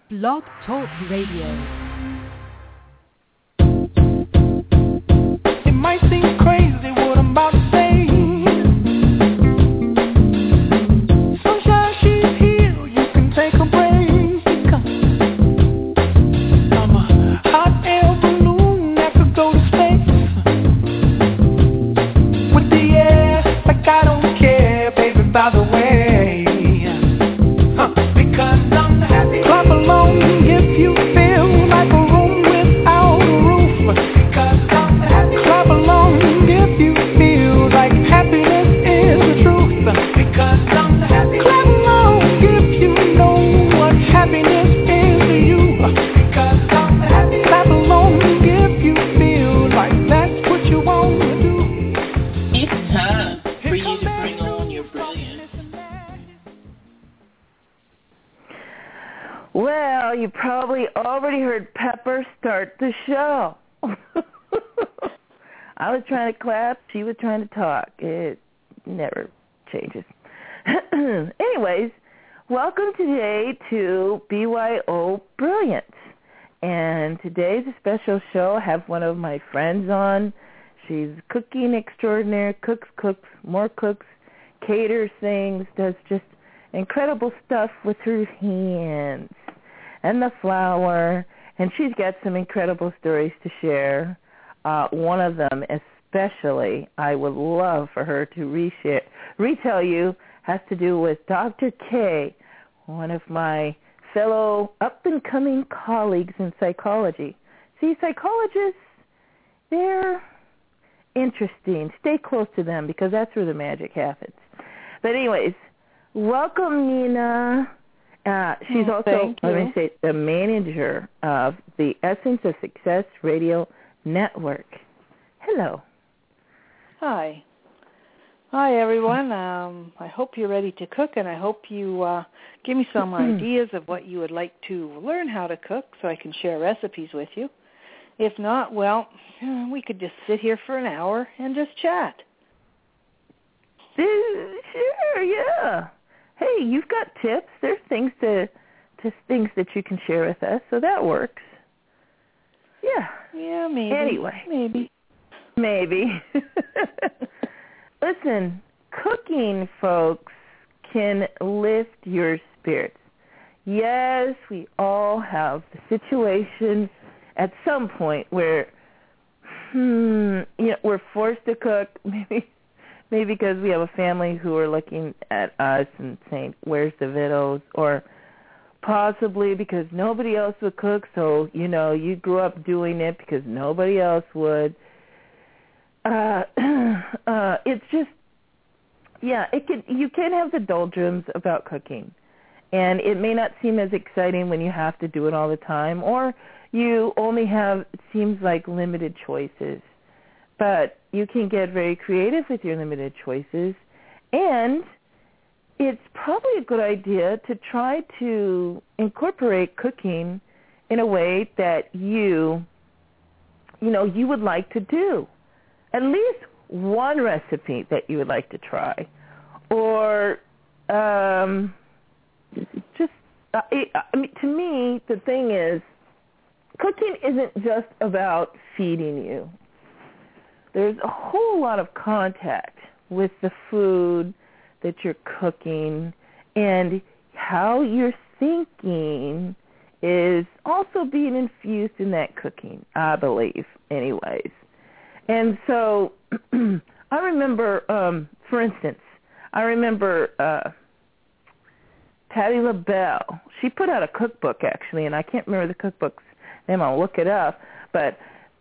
Blog Talk Radio. It might seem crazy what I'm about to say. Sunshine, she's here, you can take a break. I'm a hot air balloon that could go to space. With the air, like I don't care, baby, by the way. Because I'm happy. Clap along if you feel like a room without a roof. Because I'm happy. Clap along if you feel like happiness is the truth. Because I'm happy. Clap along if you know what happiness is to you. Because I'm happy. Clap along if you feel like that's what you want to do. It's time for you to bring on your brilliance. Well, you probably already heard Pepper start the show. I was trying to clap. She was trying to talk. It never changes. Anyways, welcome today to BYO Brilliance. And today's a special show. I have one of my friends on. She's cooking extraordinaire, cooks, more cooks, caters things, does just incredible stuff with her hands and the flour, and she's got some incredible stories to share. One of them especially I would love for her to retell you has to do with Dr. K, one of my fellow up-and-coming colleagues in psychology. See, psychologists, they're interesting. Stay close to them because that's where the magic happens. But anyways, welcome, Nina. She's also, let me say, the manager of the Essence of Success Radio Network. Hello. Hi. Hi, everyone. I hope you're ready to cook, and I hope you give me some ideas of what you would like to learn how to cook so I can share recipes with you. If not, well, we could just sit here for an hour and just chat. Sure, yeah. Hey, you've got tips. There's things things that you can share with us, so that works. Yeah. Yeah, maybe. Anyway. Maybe. Listen, cooking, folks, can lift your spirits. Yes, we all have the situation at some point where, we're forced to cook, maybe because we have a family who are looking at us and saying, where's the victuals? Or possibly because nobody else would cook, so, you grew up doing it because nobody else would. It's just, you can have the doldrums about cooking. And it may not seem as exciting when you have to do it all the time, or you only have, it seems like, limited choices. But you can get very creative with your limited choices, and it's probably a good idea to try to incorporate cooking in a way that you would like to do. At least one recipe that you would like to try. Or to me, the thing is, cooking isn't just about feeding you. There's a whole lot of contact with the food that you're cooking, and how you're thinking is also being infused in that cooking, I believe, anyways. And so I remember, for instance, Patti LaBelle. She put out a cookbook, actually, and I can't remember the cookbook's name. I'll look it up. But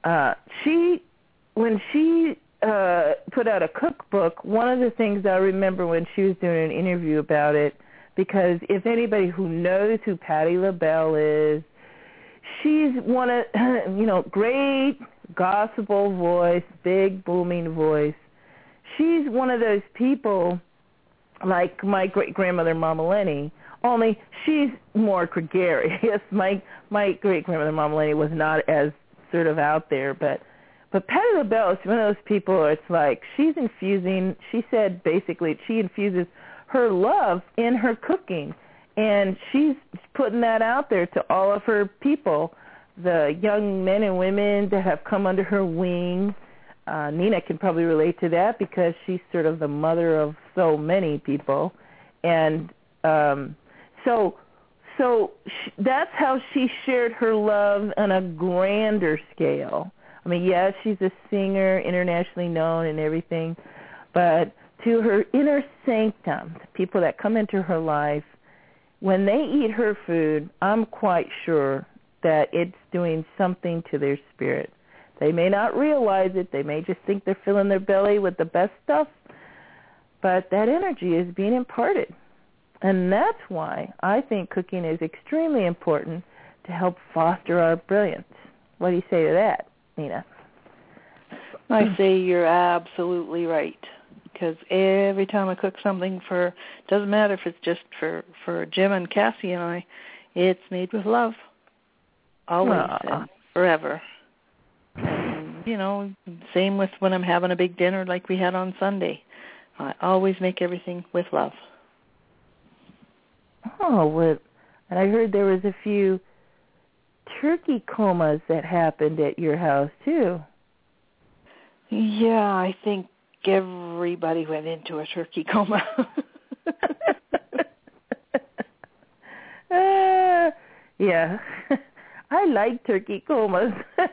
when she put out a cookbook, one of the things I remember when she was doing an interview about it, because if anybody who knows who Patti LaBelle is, she's one of, great gospel voice, big booming voice. She's one of those people like my great-grandmother Mama Lenny, only she's more gregarious. My great-grandmother Mama Lenny was not as sort of out there, but Patti LaBelle is one of those people, it's like she said basically she infuses her love in her cooking. And she's putting that out there to all of her people, the young men and women that have come under her wing. Nina can probably relate to that because she's sort of the mother of so many people. And so that's how she shared her love on a grander scale. I mean, yes, she's a singer, internationally known and everything, but to her inner sanctum, the people that come into her life, when they eat her food, I'm quite sure that it's doing something to their spirit. They may not realize it. They may just think they're filling their belly with the best stuff, but that energy is being imparted. And that's why I think cooking is extremely important to help foster our brilliance. What do you say to that, Nina? I say you're absolutely right. Because every time I cook something doesn't matter if it's just for Jim and Cassie and I, it's made with love. Always and forever. And, same with when I'm having a big dinner like we had on Sunday. I always make everything with love. Oh, well, and I heard there was a few turkey comas that happened at your house, too. Yeah, I think everybody went into a turkey coma. Yeah. I like turkey comas.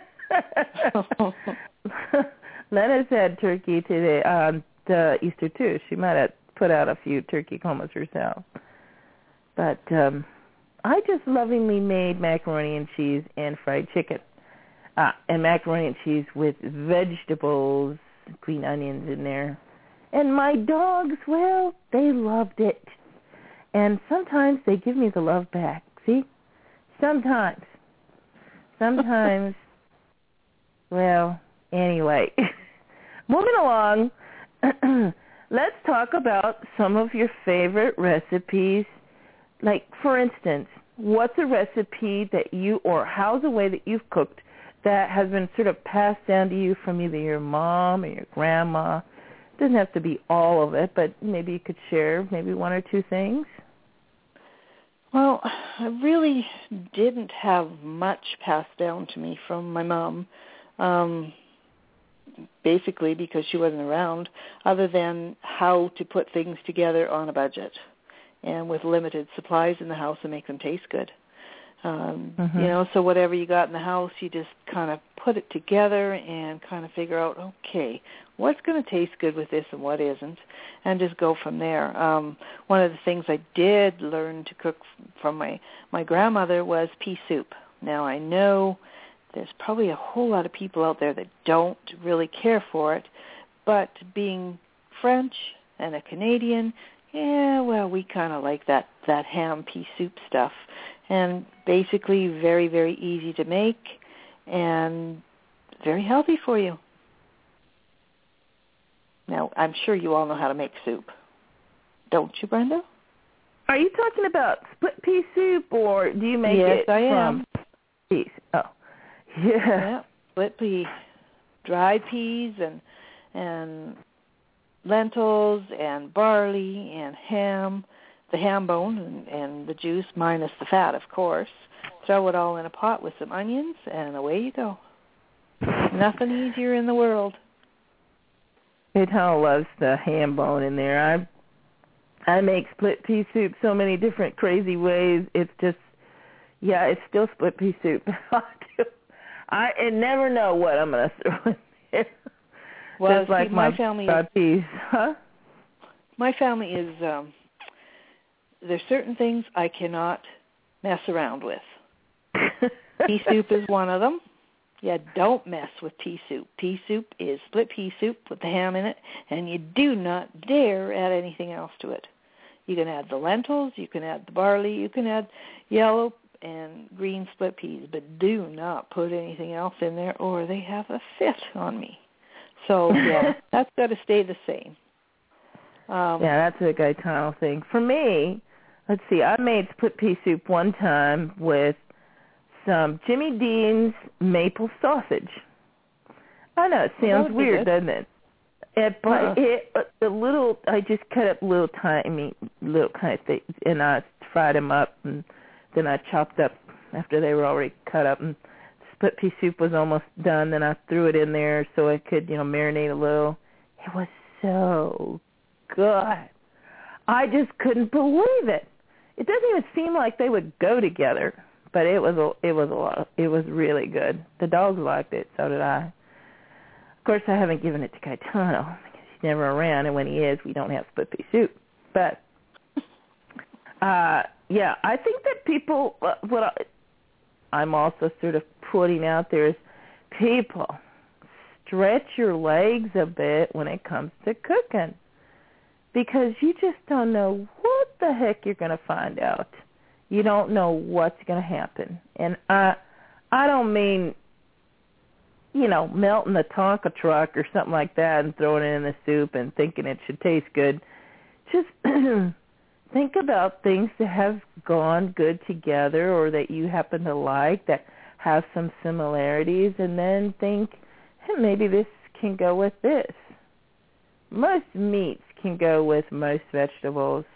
Lena's had turkey today on Easter, too. She might have put out a few turkey comas herself. But I just lovingly made macaroni and cheese and fried chicken. And macaroni and cheese with vegetables, green onions in there. And my dogs, well, they loved it. And sometimes they give me the love back. See? Sometimes. Well, anyway. Moving along, let's talk about some of your favorite recipes. Like, for instance, what's a recipe that or how's a way that you've cooked that has been sort of passed down to you from either your mom or your grandma? It doesn't have to be all of it, but maybe you could share maybe one or two things. Well, I really didn't have much passed down to me from my mom, basically because she wasn't around, other than how to put things together on a budget and with limited supplies in the house and make them taste good. So whatever you got in the house, you just kind of put it together and kind of figure out, okay, what's going to taste good with this and what isn't, and just go from there. One of the things I did learn to cook from my grandmother was pea soup. Now, I know there's probably a whole lot of people out there that don't really care for it, but being French and a Canadian, we kind of like that ham pea soup stuff. And basically very, very easy to make and very healthy for you. Now, I'm sure you all know how to make soup. Don't you, Brenda? Are you talking about split pea soup, or do you make it from I am. peas? Oh, yeah. Split pea, dried peas and lentils and barley and ham. The ham bone and the juice minus the fat, of course. Throw it all in a pot with some onions, and away you go. Nothing easier in the world. It-How loves the ham bone in there. I make split pea soup so many different crazy ways. It's just, it's still split pea soup. I never know what I'm going to throw in there. Well, just like my family is, peas. Huh? My family is... there's certain things I cannot mess around with. Pea soup is one of them. Yeah, don't mess with pea soup. Pea soup is split pea soup with the ham in it, and you do not dare add anything else to it. You can add the lentils, you can add the barley, you can add yellow and green split peas, but do not put anything else in there or they have a fit on me. So, that's got to stay the same. That's a Gaetano thing. For me, let's see, I made split pea soup one time with some Jimmy Dean's maple sausage. I know, it sounds weird, doesn't it? I just cut up little kind of things, and I fried them up, and then I chopped up after they were already cut up, and split pea soup was almost done. Then I threw it in there so it could, marinate a little. It was so good. I just couldn't believe it. It doesn't even seem like they would go together, but it was really good. The dogs liked it, so did I. Of course, I haven't given it to Gaetano because he's never around, and when he is, we don't have split pea soup. But yeah, I think that people, I'm also sort of putting out there is people stretch your legs a bit when it comes to cooking, because you just don't know what the heck you're going to find out. You don't know what's going to happen. And I don't mean, melting the Tonka truck or something like that and throwing it in the soup and thinking it should taste good. Just think about things that have gone good together or that you happen to like that have some similarities, and then think, hey, maybe this can go with this. Most meats can go with most vegetables,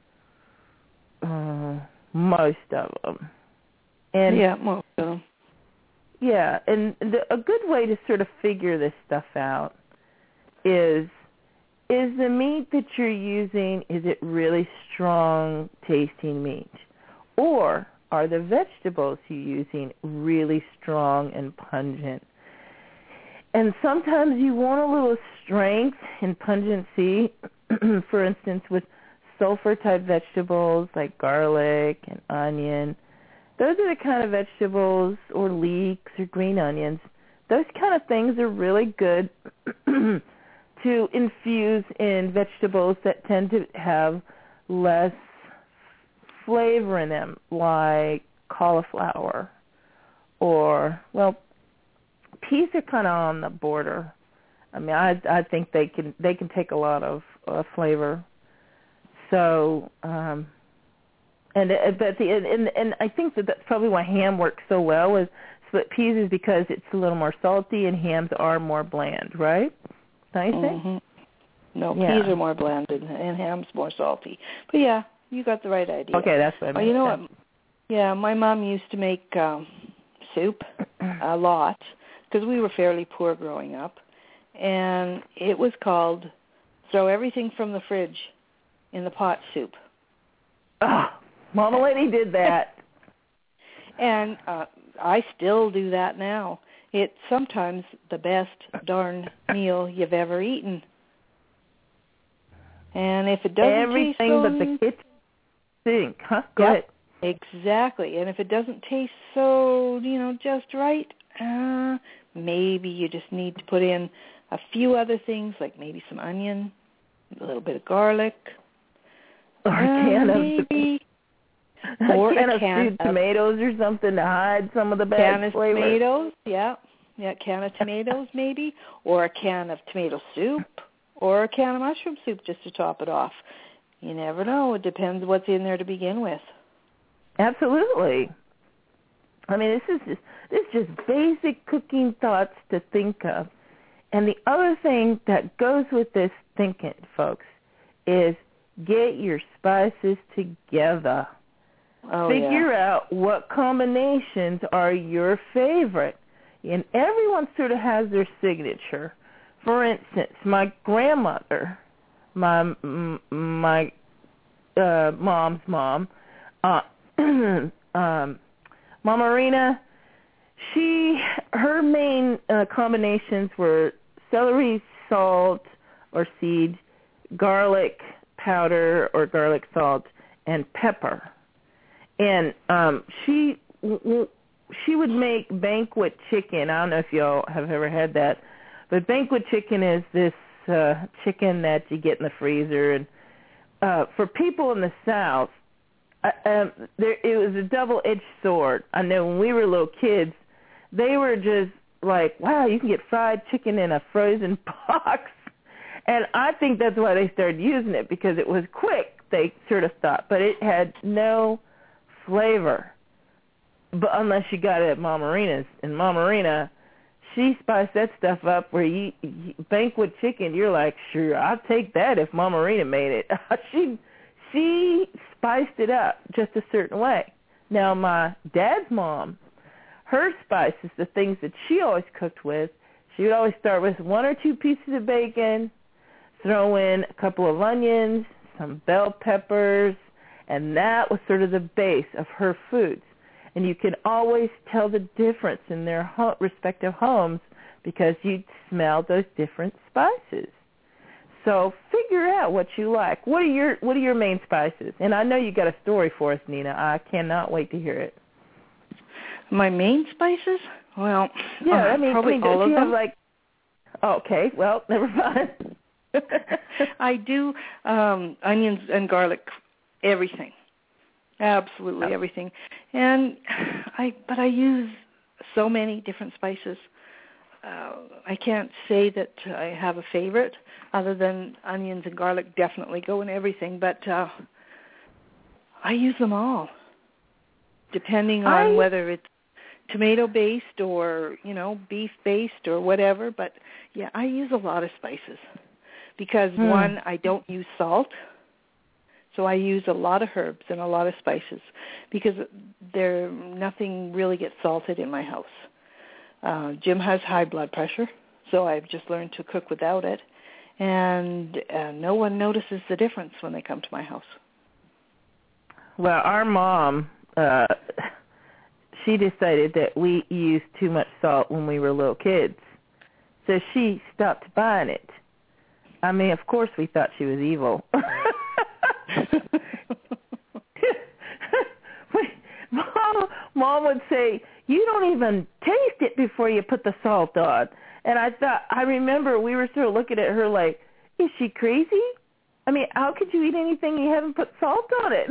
most of them. And yeah, most of them. Yeah, and a good way to sort of figure this stuff out is the meat that you're using, is it really strong tasting meat? Or are the vegetables you're using really strong and pungent? And sometimes you want a little strength and pungency, for instance, with sulfur-type vegetables like garlic and onion. Those are the kind of vegetables, or leeks or green onions. Those kind of things are really good to infuse in vegetables that tend to have less flavor in them, like cauliflower, or, well, peas are kind of on the border. I mean, I think they can take a lot of flavor. So, and I think that's probably why ham works so well with split peas, is because it's a little more salty and hams are more bland, right? Don't you think? Mm-hmm. No, yeah. Peas are more blanded and ham's more salty. But yeah, you got the right idea. Okay, that's what I meant. You know what? Yeah, my mom used to make soup a lot because we were fairly poor growing up, and it was called throw everything from the fridge in the pot soup. Oh, Mama Lady did that. And I still do that now. It's sometimes the best darn meal you've ever eaten. And if it doesn't everything taste so... but the kitchen sink, huh? Go ahead. Exactly. And if it doesn't taste so, just right, maybe you just need to put in a few other things, like maybe some onion, a little bit of garlic, or a can of stewed tomatoes or something to hide some of the bad flavor. Can of tomatoes, yeah, can of tomatoes maybe, or a can of tomato soup, or a can of mushroom soup just to top it off. You never know. It depends what's in there to begin with. Absolutely. I mean, this is just basic cooking thoughts to think of. And the other thing that goes with this thinking, folks, is get your spices together. Figure out what combinations are your favorite. And everyone sort of has their signature. For instance, my grandmother, my mom's mom, Mama Rena, her main combinations were celery salt or seed, garlic powder or garlic salt, and pepper. And she would make banquet chicken. I don't know if y'all have ever had that, but banquet chicken is this chicken that you get in the freezer. And for people in the South, it was a double-edged sword. I know when we were little kids, they were just like, wow, you can get fried chicken in a frozen box. And I think that's why they started using it, because it was quick, they sort of thought. But it had no flavor, but unless you got it at Mama Rena's. And Mama Rena, she spiced that stuff up where you banquet chicken, you're like, sure, I'll take that if Mama Rena made it. she spiced it up just a certain way. Now, my dad's mom, her spices, the things that she always cooked with, she would always start with 1 or 2 pieces of bacon, throw in a couple of onions, some bell peppers, and that was sort of the base of her foods. And you can always tell the difference in their respective homes because you'd smell those different spices. So figure out what you like. What are your main spices? And I know you got a story for us, Nina. I cannot wait to hear it. My main spices? Well, yeah, probably all of them. Okay, well, never mind. I do onions and garlic, everything, absolutely everything, and I use so many different spices. I can't say that I have a favorite other than onions and garlic definitely go in everything, but I use them all, depending on whether it's tomato-based or, beef-based or whatever. But, yeah, I use a lot of spices because, one, I don't use salt, so I use a lot of herbs and a lot of spices because nothing really gets salted in my house. Jim has high blood pressure, so I've just learned to cook without it, and no one notices the difference when they come to my house. Well, our mom, she decided that we used too much salt when we were little kids, so she stopped buying it. I mean, of course we thought she was evil. Mom would say, you don't even taste it before you put the salt on. And I remember we were sort of looking at her like, is she crazy? I mean, how could you eat anything you haven't put salt on it?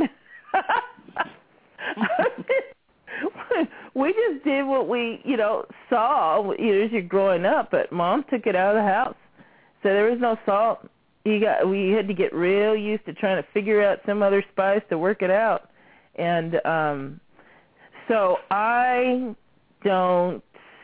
We just did what we, saw, as you're growing up, but Mom took it out of the house. So there was no salt. We had to get real used to trying to figure out some other spice to work it out. And so I don't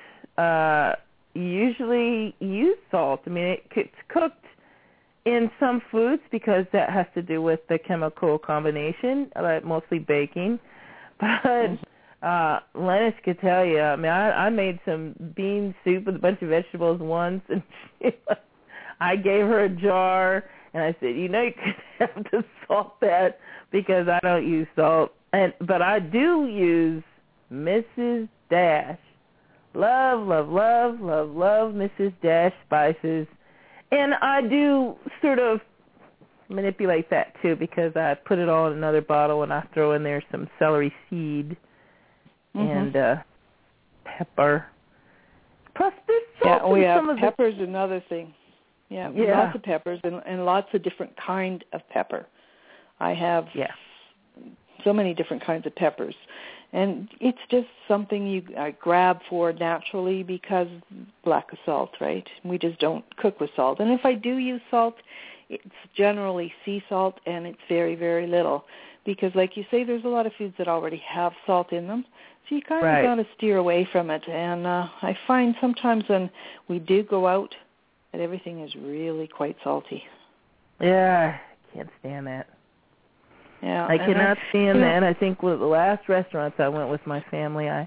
usually use salt. I mean, it's cooked in some foods because that has to do with the chemical combination, like mostly baking. But Lennis could tell you, I mean, I made some bean soup with a bunch of vegetables once, and I gave her a jar, and I said, you could have to salt that because I don't use salt. But I do use Mrs. Dash. Love, love, love, love, love Mrs. Dash spices. And I do sort of manipulate that, too, because I put it all in another bottle, and I throw in there some celery seed and pepper. Plus, there's salt in some of pepper's another thing. Yeah, lots of peppers and lots of different kind of pepper. I have so many different kinds of peppers. And it's just something I grab for naturally because lack of salt, right? We just don't cook with salt. And if I do use salt, it's generally sea salt, and it's very, very little. Because like you say, there's a lot of foods that already have salt in them. So you kind of got to steer away from it. And I find sometimes when we do go out, that everything is really quite salty. Yeah, I can't stand that. Yeah, I cannot stand that. I think with the last restaurants I went with my family, I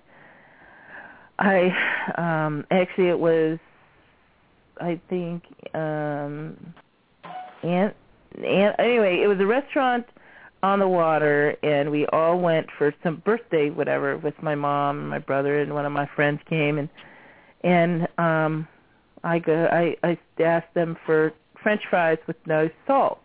actually it was, I think, anyway, it was a restaurant on the water, and we all went for some birthday, whatever, with my mom and my brother, and one of my friends came, and I asked them for French fries with no salt.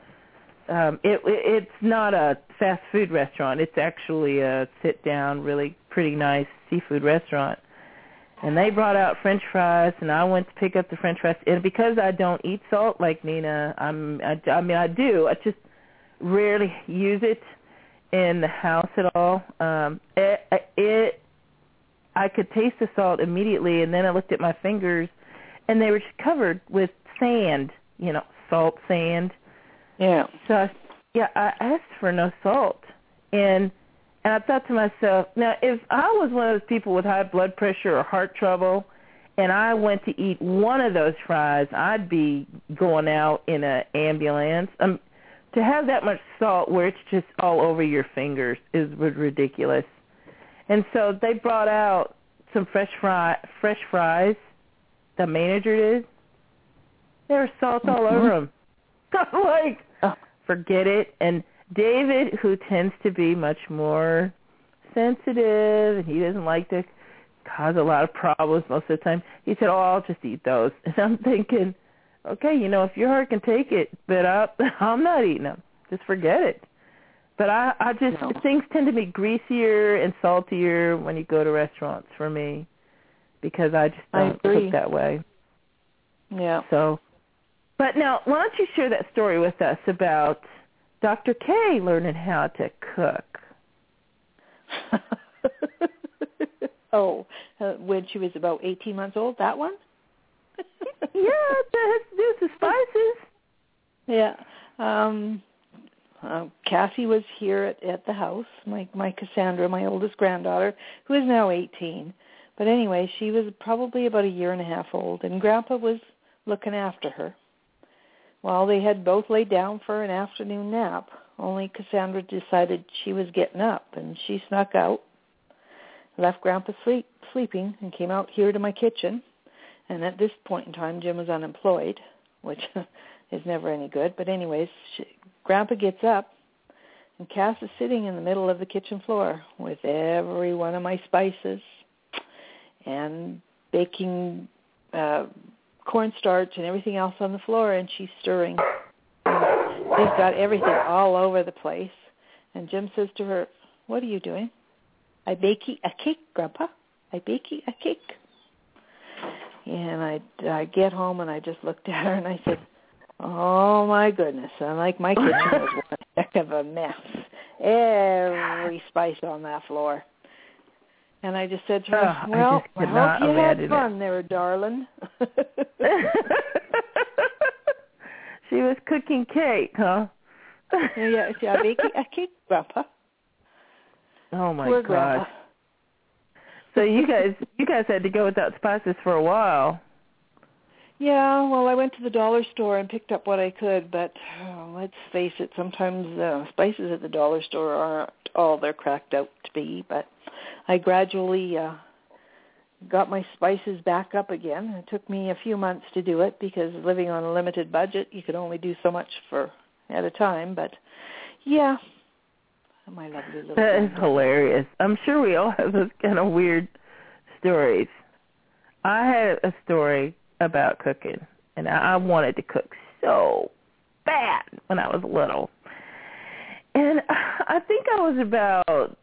It's not a fast food restaurant. It's actually a sit-down, really pretty nice seafood restaurant. And they brought out French fries, and I went to pick up the French fries. And because I don't eat salt like Nina, I do. I just rarely use it in the house at all. I could taste the salt immediately, and then I looked at my fingers, and they were just covered with sand, salt sand. Yeah. So, I asked for no salt. And I thought to myself, now, if I was one of those people with high blood pressure or heart trouble, and I went to eat one of those fries, I'd be going out in an ambulance. to have that much salt where it's just all over your fingers is ridiculous. And so they brought out some fresh fries. The manager did. There was salt all over them. I'm like, forget it. And David, who tends to be much more sensitive, and he doesn't like to cause a lot of problems most of the time, he said, I'll just eat those. And I'm thinking, okay, if your heart can take it, but I'm not eating them. Just forget it. But I just, things tend to be greasier and saltier when you go to restaurants for me, because I just don't cook that way. Yeah. So, but now, why don't you share that story with us about Dr. K learning how to cook? When she was about 18 months old, that one? Yeah, that has to do with the spices. Yeah. Cassie was here at the house, my Cassandra, my oldest granddaughter, who is now 18. But anyway, she was probably about a year and a half old, and Grandpa was looking after her. Well, they had both laid down for an afternoon nap, only Cassandra decided she was getting up, and she snuck out, left Grandpa sleeping, and came out here to my kitchen. And at this point in time, Jim was unemployed, which is never any good. But anyways, Grandpa gets up, and Cass is sitting in the middle of the kitchen floor with every one of my spices and baking cornstarch and everything else on the floor, and she's stirring. She's got everything all over the place. And Jim says to her, what are you doing? I bakey a cake, Grandpa. I bakey a cake. And I get home, and I just looked at her, and I said, oh, my goodness. And like my kitchen was one heck of a mess. Every spice on that floor. And I just said to her, well, I hope you had fun there, darling. She was cooking cake, huh? Yeah, I baked a cake, Grandpa. Oh, my Poor gosh. Grandpa. So you guys had to go without spices for a while. Yeah, well, I went to the dollar store and picked up what I could, but let's face it, sometimes spices at the dollar store aren't all they're cracked out to be, but I gradually got my spices back up again. It took me a few months to do it because living on a limited budget, you could only do so much at a time, but yeah. My lovely little That is hilarious. I'm sure we all have those kind of weird stories. I had a story about cooking, and I wanted to cook so bad when I was little. And I think I was about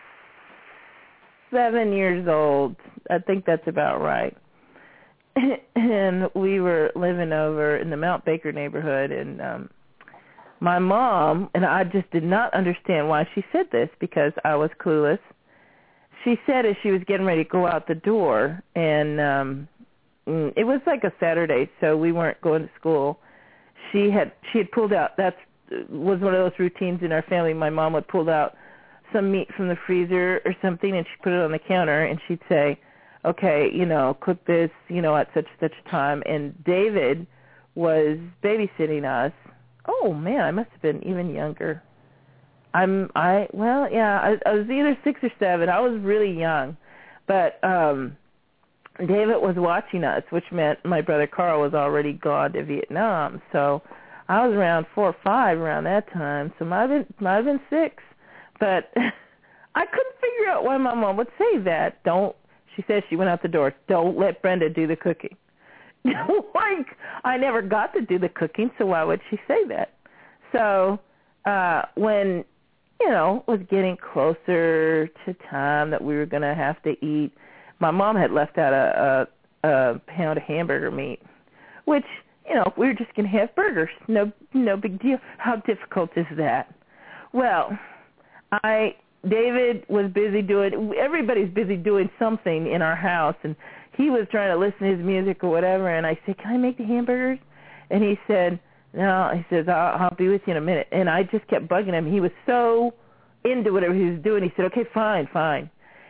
7 years old. I think that's about right. And we were living over in the Mount Baker neighborhood, and my mom, and I just did not understand why she said this because I was clueless. She said as she was getting ready to go out the door, and it was like a Saturday, so we weren't going to school. She had pulled out, that was one of those routines in our family. My mom would pull out some meat from the freezer or something, and she'd put it on the counter, and she'd say, okay, cook this, at such a time. And David was babysitting us. Oh, man, I must have been even younger. I was either 6 or 7. I was really young. But David was watching us, which meant my brother Carl was already gone to Vietnam. So I was around 4 or 5 around that time. So might have been 6. But I couldn't figure out why my mom would say that. She said she went out the door, don't let Brenda do the cooking. Like, I never got to do the cooking, so why would she say that? So when, it was getting closer to time that we were going to have to eat, my mom had left out a pound of hamburger meat, which, we were just going to have burgers. No big deal. How difficult is that? Well, David was everybody's busy doing something in our house, and he was trying to listen to his music or whatever, and I said, can I make the hamburgers? And he said, no. He says, I'll be with you in a minute. And I just kept bugging him. He was so into whatever he was doing. He said, okay, fine.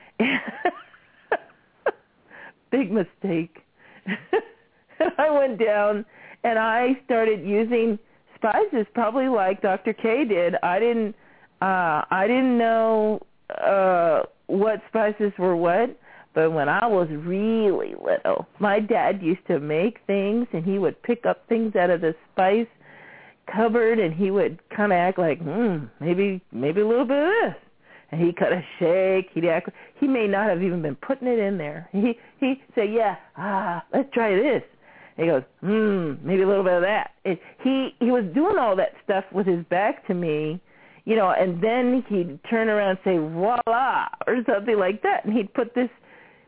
Big mistake. And I went down, and I started using spices probably like Dr. K did. I didn't know what spices were what, but when I was really little, my dad used to make things, and he would pick up things out of the spice cupboard, and he would kind of act like, maybe a little bit of this. And he'd kind of shake. He may not have even been putting it in there. He'd say, let's try this. And he goes, maybe a little bit of that. He was doing all that stuff with his back to me, and then he'd turn around and say, voila, or something like that. And he'd put this,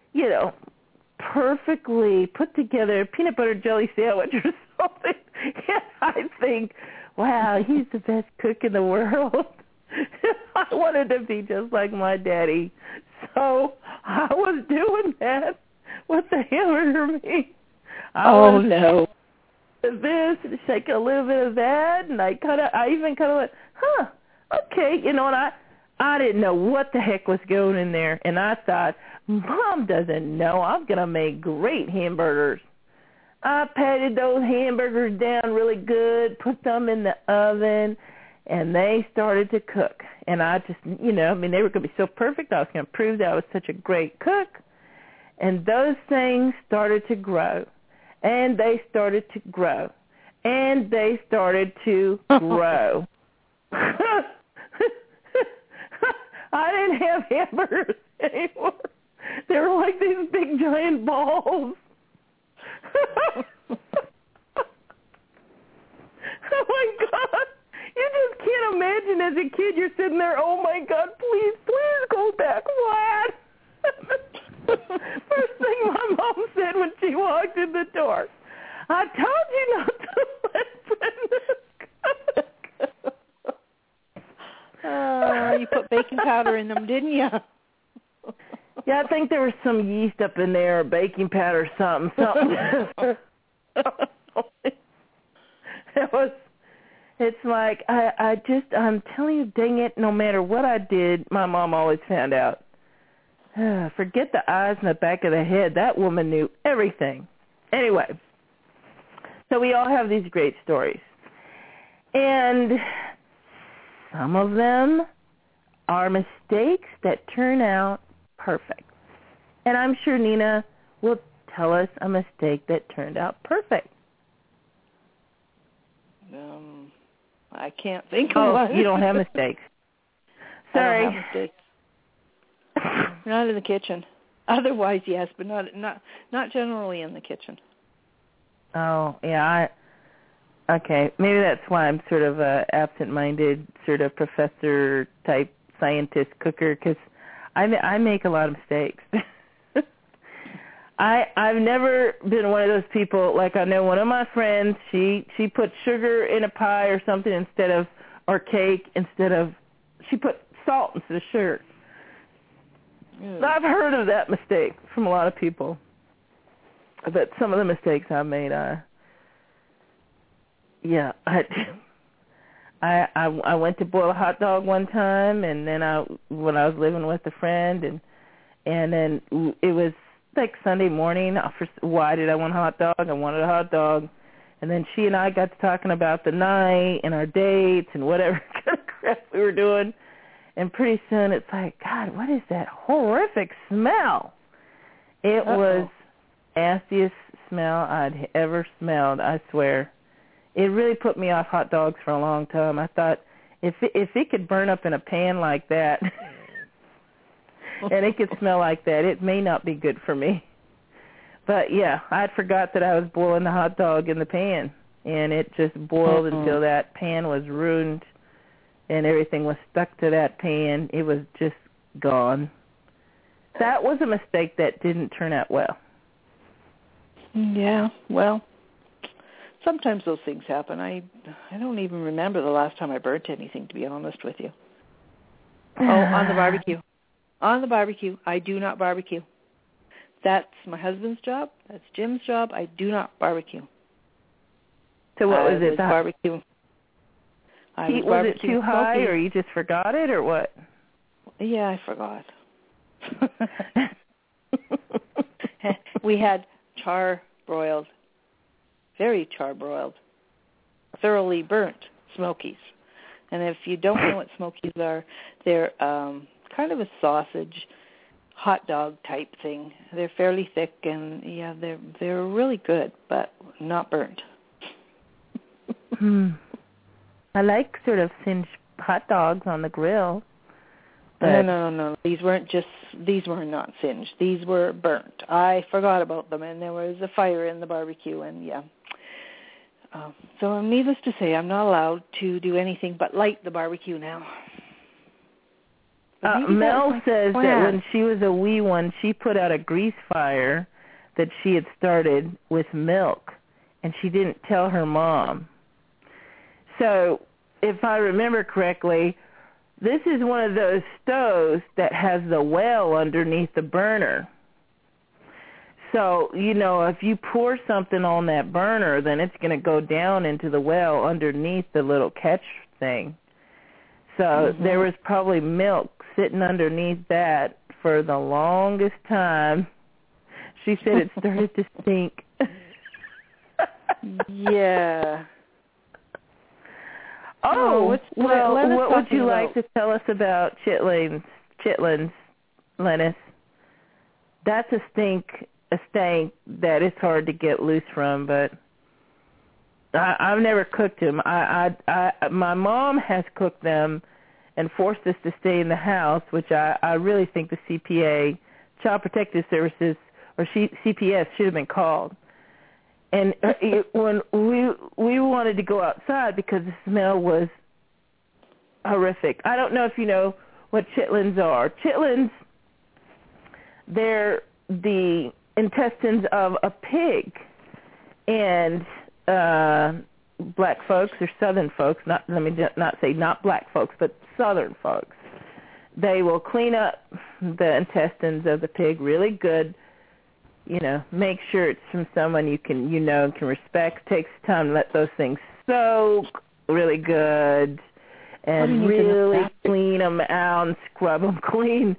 perfectly put together peanut butter jelly sandwich or something. And I think, wow, he's the best cook in the world. I wanted to be just like my daddy. So I was doing that with the hamburger meat. No. This, and shake a little bit of that, and I even kind of went, okay, and I didn't know what the heck was going in there, and I thought, Mom doesn't know I'm going to make great hamburgers. I patted those hamburgers down really good, put them in the oven, and they started to cook. And I just, they were going to be so perfect. I was going to prove that I was such a great cook. And those things started to grow, and they started to grow, and they started to grow. I didn't have hamburgers anymore. They were like these big giant balls. Oh my God. You just can't imagine as a kid you're sitting there, oh my God, please go back flat. First thing my mom said when she walked in the door, I told you not to let Brenda cook. You put baking powder in them, didn't you? Yeah, I think there was some yeast up in there, or baking powder, something. It's like, I'm telling you, dang it, no matter what I did, my mom always found out. Forget the eyes and the back of the head. That woman knew everything. Anyway, so we all have these great stories. And some of them are mistakes that turn out perfect. And I'm sure Nina will tell us a mistake that turned out perfect. I can't think of one. You don't have mistakes. Sorry. I don't have mistakes. Not in the kitchen. Otherwise, yes, but not generally in the kitchen. Oh, yeah. Okay, maybe that's why I'm sort of a absent-minded sort of professor-type scientist cooker, because I make a lot of mistakes. I've never been one of those people, like I know one of my friends, she put sugar in a pie or something or cake she put salt instead of sugar. I've heard of that mistake from a lot of people. But some of the mistakes I made, I went to boil a hot dog one time, and then when I was living with a friend, and then it was like Sunday morning. Why did I want a hot dog? I wanted a hot dog. And then she and I got to talking about the night and our dates and whatever kind of crap we were doing. And pretty soon it's like, God, what is that horrific smell? It was the nastiest smell I'd ever smelled, I swear. It really put me off hot dogs for a long time. I thought, if it could burn up in a pan like that, and it could smell like that, it may not be good for me. But, yeah, I forgot that I was boiling the hot dog in the pan, and it just boiled until that pan was ruined, and everything was stuck to that pan. It was just gone. That was a mistake that didn't turn out well. Yeah, well, sometimes those things happen. I don't even remember the last time I burnt anything, to be honest with you. Oh, on the barbecue. On the barbecue. I do not barbecue. That's my husband's job. That's Jim's job. I do not barbecue. So what was it? Barbecue. Was it too high, or you just forgot it, or what? Yeah, I forgot. We had char-broiled, very char-broiled thoroughly burnt Smokies. And if you don't know what Smokies are, they're kind of a sausage, hot dog type thing. They're fairly thick, and yeah, they're really good, but not burnt. I like sort of singed hot dogs on the grill. No. These were not singed. These were burnt. I forgot about them, and there was a fire in the barbecue, and yeah. So needless to say, I'm not allowed to do anything but light the barbecue now. Mel says that when she was a wee one, she put out a grease fire that she had started with milk, and she didn't tell her mom. So if I remember correctly, this is one of those stoves that has the well underneath the burner. So, if you pour something on that burner, then it's going to go down into the well underneath the little catch thing. So there was probably milk sitting underneath that for the longest time. She said it started to stink. Yeah. What would you like to tell us about chitlins, Lennis? That's a stank that is hard to get loose from, but I've never cooked them. My mom has cooked them and forced us to stay in the house, which I really think the CPA, Child Protective Services, or CPS should have been called. And when we wanted to go outside because the smell was horrific. I don't know if you know what chitlins are. Chitlins, they're the intestines of a pig, and black folks or southern folks, let me not say not black folks, but southern folks, they will clean up the intestines of the pig really good, make sure it's from someone you can respect. Takes time to let those things soak really good and really clean them out and scrub them clean.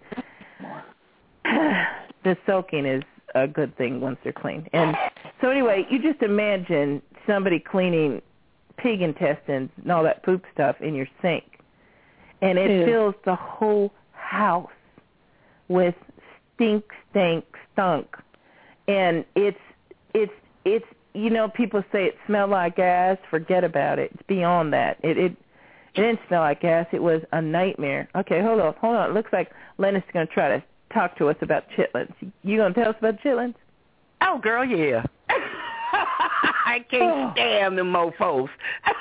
The soaking is a good thing once they're clean. And so anyway, you just imagine somebody cleaning pig intestines and all that poop stuff in your sink. And it fills the whole house with stunk. And it's people say it smelled like gas. Forget about it. It's beyond that. It didn't smell like gas. It was a nightmare. Okay, hold on. It looks like Lennis is going to try to talk to us about chitlins. You going to tell us about chitlins? Oh, girl, yeah. I can't stand them mofos.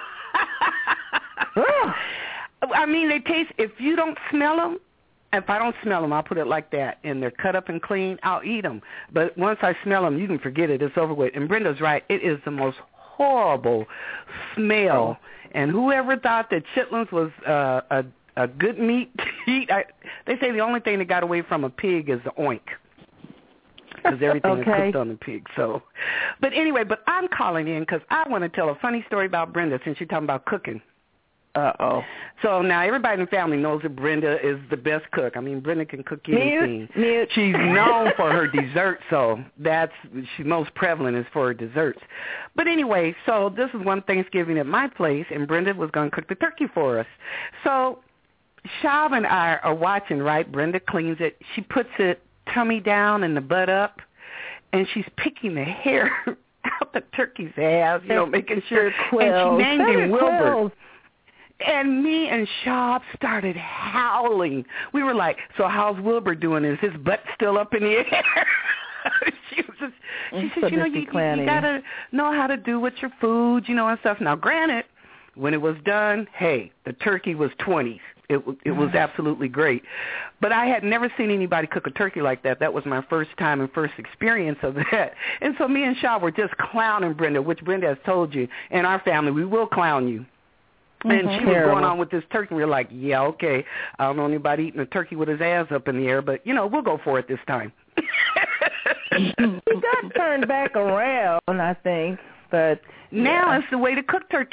I mean, they taste, if you don't smell them, if I don't smell them, I'll put it like that, and they're cut up and clean, I'll eat them. But once I smell them, you can forget it. It's over with. And Brenda's right. It is the most horrible smell. And whoever thought that chitlins was a good meat to eat, they say the only thing that got away from a pig is the oink, because everything is cooked on the pig. So, but anyway, I'm calling in because I want to tell a funny story about Brenda since you're talking about cooking. So now everybody in the family knows that Brenda is the best cook. I mean, Brenda can cook anything. Mute. She's known for her desserts, so she's most prevalent is for her desserts. But anyway, so this is one Thanksgiving at my place, and Brenda was going to cook the turkey for us. So Shav and I are watching, right? Brenda cleans it. She puts it tummy down and the butt up, and she's picking the hair out the turkey's ass, making sure. And she named him Wilbur. And me and Shav started howling. We were like, so how's Wilbur doing? Is his butt still up in the air? She said, you got to know how to do with your food, and stuff. Now, granted, when it was done, hey, the turkey was 20s. It was absolutely great. But I had never seen anybody cook a turkey like that. That was my first time and first experience of that. And so me and Shav were just clowning Brenda, which Brenda has told you. In our family, we will clown you. And she was going on with this turkey. We were like, yeah, okay. I don't know anybody eating a turkey with his ass up in the air, but, we'll go for it this time. It got turned back around, I think. But now it's the way to cook turkeys.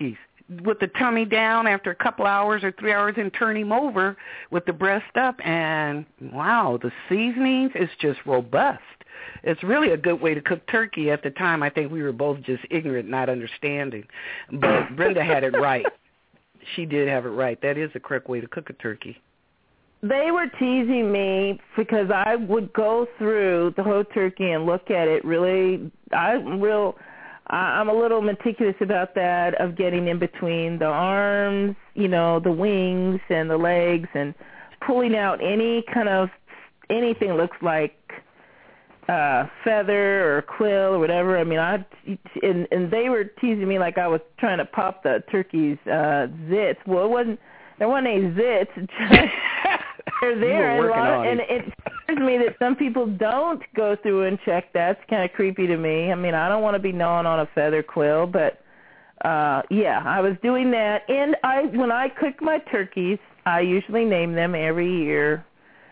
with the tummy down after a couple hours or 3 hours and turn him over with the breast up. And, wow, the seasonings is just robust. It's really a good way to cook turkey. At the time, I think we were both just ignorant, not understanding. But Brenda had it right. She did have it right. That is the correct way to cook a turkey. They were teasing me because I would go through the whole turkey and look at it really. I'm a little meticulous about that, of getting in between the arms, the wings and the legs, and pulling out anything looks like feather or quill or whatever. I mean, and they were teasing me like I was trying to pop the turkey's zits. Well, there wasn't any zits. Just they're there, and it scares me that some people don't go through and check that. It's kind of creepy to me. I mean, I don't want to be gnawing on a feather quill, but I was doing that. And when I cook my turkeys, I usually name them every year.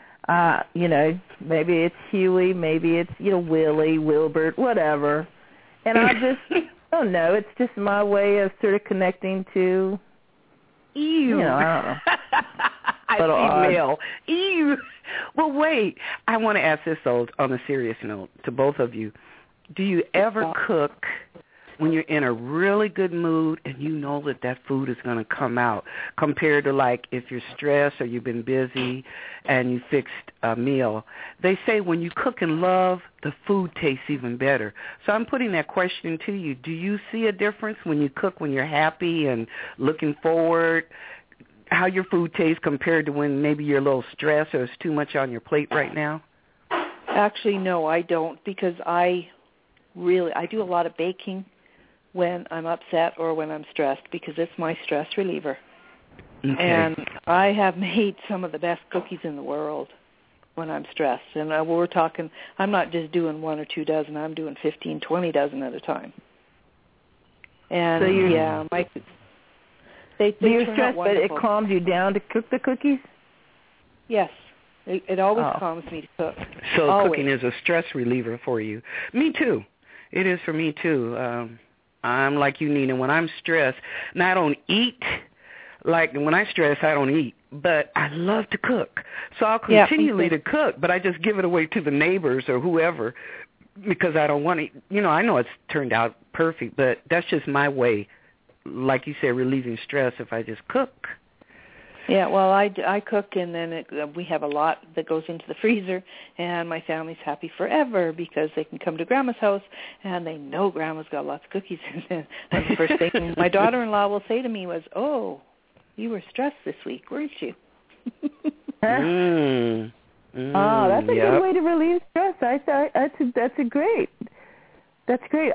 Maybe it's Huey, maybe it's Willie, Wilbert, whatever. And I don't know. It's just my way of sort of connecting to. Ew. I don't know. I see male. Ew. Well, wait. I want to ask this on a serious note to both of you. Do you ever cook when you're in a really good mood and you know that food is going to come out, compared to like if you're stressed or you've been busy and you fixed a meal? They say when you cook in love, the food tastes even better. So I'm putting that question to you. Do you see a difference when you cook when you're happy and looking forward, how your food tastes compared to when maybe you're a little stressed or it's too much on your plate right now? Actually, no, I don't, because I do a lot of baking when I'm upset or when I'm stressed, because it's my stress reliever. Okay. And I have made some of the best cookies in the world when I'm stressed. And we're talking, I'm not just doing 1 or 2 dozen, I'm doing 15, 20 dozen at a time. And so they you're turn stressed, out wonderful. but it calms you down to cook the cookies? Yes. It always calms me to cook. So always. Cooking is a stress reliever for you. Me too. It is for me too. I'm like you, Nina. When I'm stressed, and I don't eat, like when I stress, I don't eat, but I love to cook. So I'll continually to cook, but I just give it away to the neighbors or whoever because I don't want to, I know it's turned out perfect, but that's just my way, like you said, relieving stress if I just cook. Yeah, well, I cook, and then we have a lot that goes into the freezer, and my family's happy forever because they can come to Grandma's house, and they know Grandma's got lots of cookies in it. And the first thing my daughter-in-law will say to me was, "Oh, you were stressed this week, weren't you?" Oh, that's a good way to relieve stress. I thought that's great. That's great.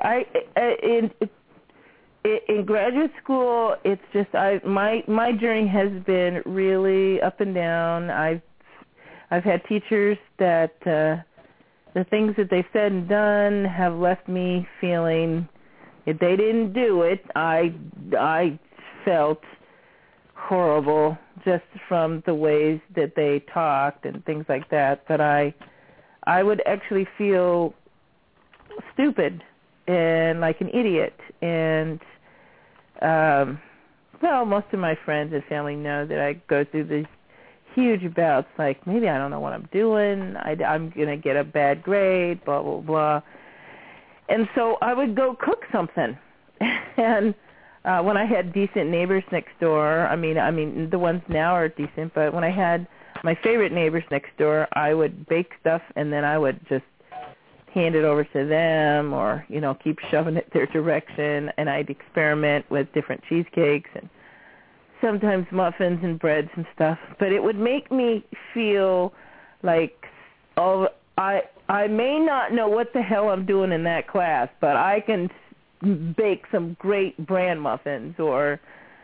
In graduate school, it's just my journey has been really up and down. I've had teachers that the things that they said and done have left me feeling if they didn't do it, I felt horrible just from the ways that they talked and things like that. But I would actually feel stupid and like an idiot. And most of my friends and family know that I go through these huge bouts, like maybe I don't know what I'm doing, I'm going to get a bad grade, blah, blah, blah. And so I would go cook something. And when I had decent neighbors next door, I mean the ones now are decent, but when I had my favorite neighbors next door, I would bake stuff and then I would just hand it over to them or, keep shoving it their direction, and I'd experiment with different cheesecakes and sometimes muffins and breads and stuff. But it would make me feel like, I may not know what the hell I'm doing in that class, but I can bake some great bran muffins, or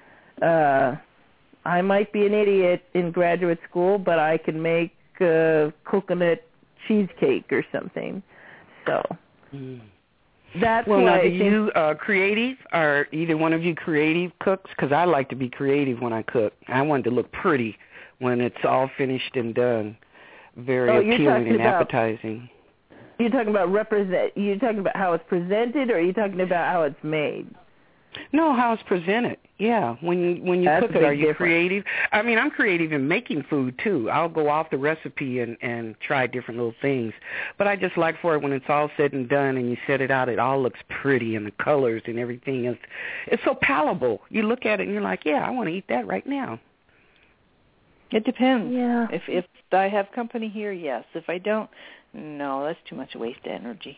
I might be an idiot in graduate school, but I can make coconut cheesecake or something. So that's well, why now, I do think you creative? Are either one of you creative cooks? Because I like to be creative when I cook. I want it to look pretty when it's all finished and done. Very appealing and appetizing. You're talking about You're talking about how it's presented, or are you talking about how it's made? No, how it's presented. Yeah, when you That's cook it, are you difference. creative? I mean, I'm creative in making food, too. I'll go off the recipe and try different little things. But I just like for it when it's all said and done and you set it out, it all looks pretty and the colors and everything is it's so palatable. You look at it and you're like, yeah, I want to eat that right now. It depends. Yeah. If I have company here, yes. If I don't, no, that's too much waste of energy.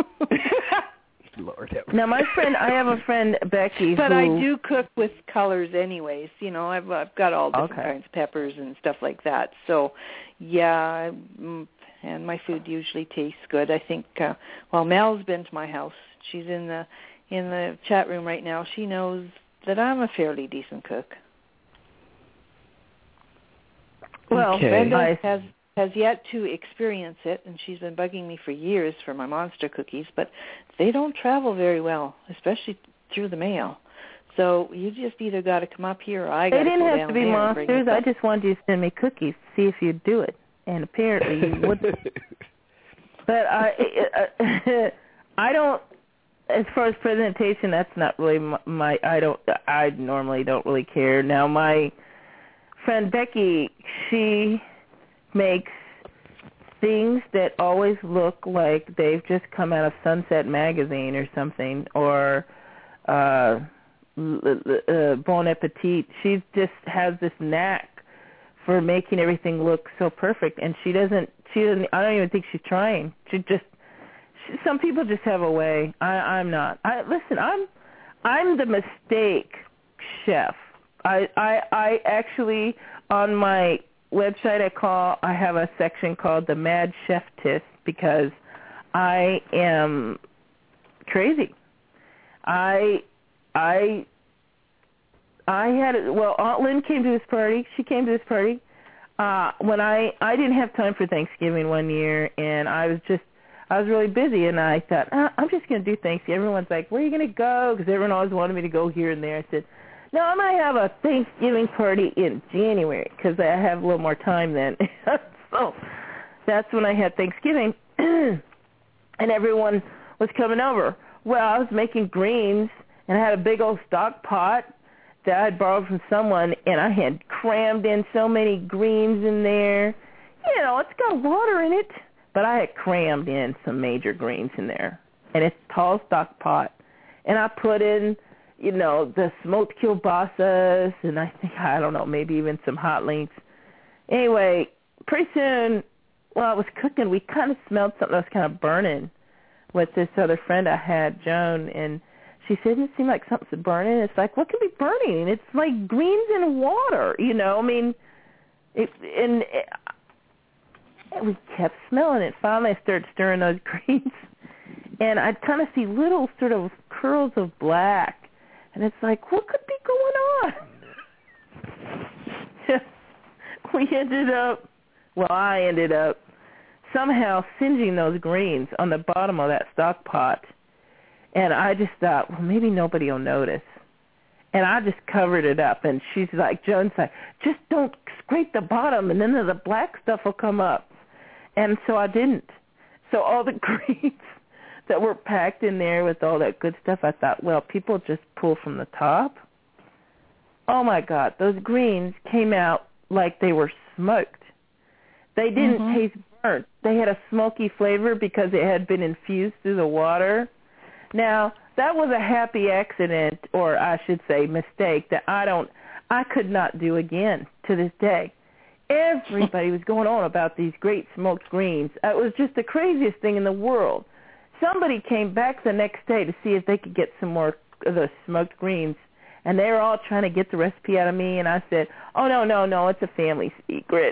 Lord. Now, I have a friend, Becky, but who... I do cook with colors anyways. You know, I've got all different kinds of peppers and stuff like that. So, yeah, and my food usually tastes good. I think, well, Mel's been to my house. She's in the chat room right now. She knows that I'm a fairly decent cook. Well, okay. Brenda has yet to experience it, and she's been bugging me for years for my monster cookies, but they don't travel very well, especially through the mail. So you just either got to come up here or I got to go down there. They didn't have to be monsters. I just wanted you to send me cookies to see if you'd do it, and apparently you wouldn't. But I don't. As far as presentation, that's not really my. I normally don't really care. Now my friend Becky, she makes things that always look like they've just come out of Sunset Magazine or something, or Bon Appetit. She just has this knack for making everything look so perfect, and she doesn't. I don't even think she's trying. Some people just have a way. I'm not. Listen, I'm the mistake chef. I actually, on my website I have a section called the Mad Chef Tist because I am crazy. I had Aunt Lynn came to this party. She came to this party when I didn't have time for Thanksgiving one year, and I was really busy, and I thought, I'm just going to do Thanksgiving. Everyone's like, where are you going to go? Because everyone always wanted me to go here and there. I said, no, I'm going to have a Thanksgiving party in January because I have a little more time then. So that's when I had Thanksgiving, and everyone was coming over. Well, I was making greens, and I had a big old stock pot that I had borrowed from someone, and I had crammed in so many greens in there. You know, it's got water in it. But I had crammed in some major greens in there. And it's a tall stock pot. And I put in, you know, the smoked kielbasas and I don't know, maybe even some hot links. Anyway, pretty soon, while I was cooking, we kind of smelled something that was kind of burning with this other friend I had, Joan. And she said, doesn't it seem like something's burning? It's like, what could be burning? It's like greens in water, you know. I mean, and we kept smelling it. Finally, I started stirring those greens, and I'd kind of see little sort of curls of black, and it's like, what could be going on? I ended up somehow singeing those greens on the bottom of that stock pot, and I just thought, well, maybe nobody will notice. And I just covered it up, and she's like, Joan's like, just don't scrape the bottom, and then the black stuff will come up. And so I didn't. So all the greens that were packed in there with all that good stuff, I thought, well, people just pull from the top. Oh, my God. Those greens came out like they were smoked. They didn't taste burnt. They had a smoky flavor because it had been infused through the water. Now, that was a happy accident, or I should say mistake, that I could not do again to this day. Everybody was going on about these great smoked greens. It was just the craziest thing in the world. Somebody came back the next day to see if they could get some more of those smoked greens, and they were all trying to get the recipe out of me, and I said, oh, no, it's a family secret.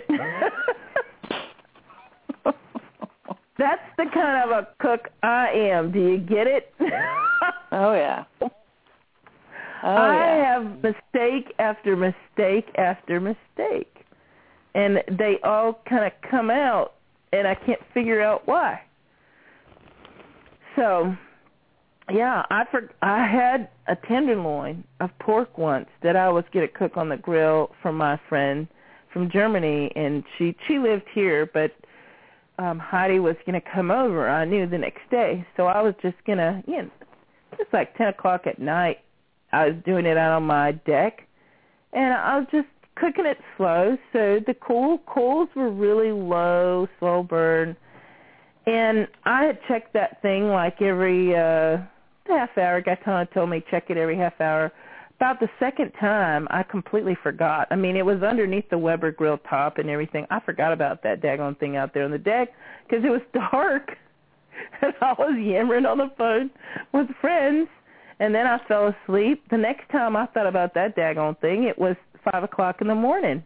That's the kind of a cook I am. Do you get it? Oh, yeah. I have mistake after mistake after mistake. And they all kind of come out, and I can't figure out why. So, yeah, I had a tenderloin of pork once that I was going to cook on the grill for my friend from Germany, and she lived here, but Heidi was going to come over, I knew, the next day. So I was just going to, it's like 10 o'clock at night, I was doing it out on my deck, and I was just cooking it slow. So the coals were really low, slow burn. And I had checked that thing like every half hour. Guy told me check it every half hour. About the second time, I completely forgot. I mean, it was underneath the Weber grill top and everything. I forgot about that daggone thing out there on the deck because it was dark. And I was yammering on the phone with friends. And then I fell asleep. The next time I thought about that daggone thing, it was 5 o'clock in the morning.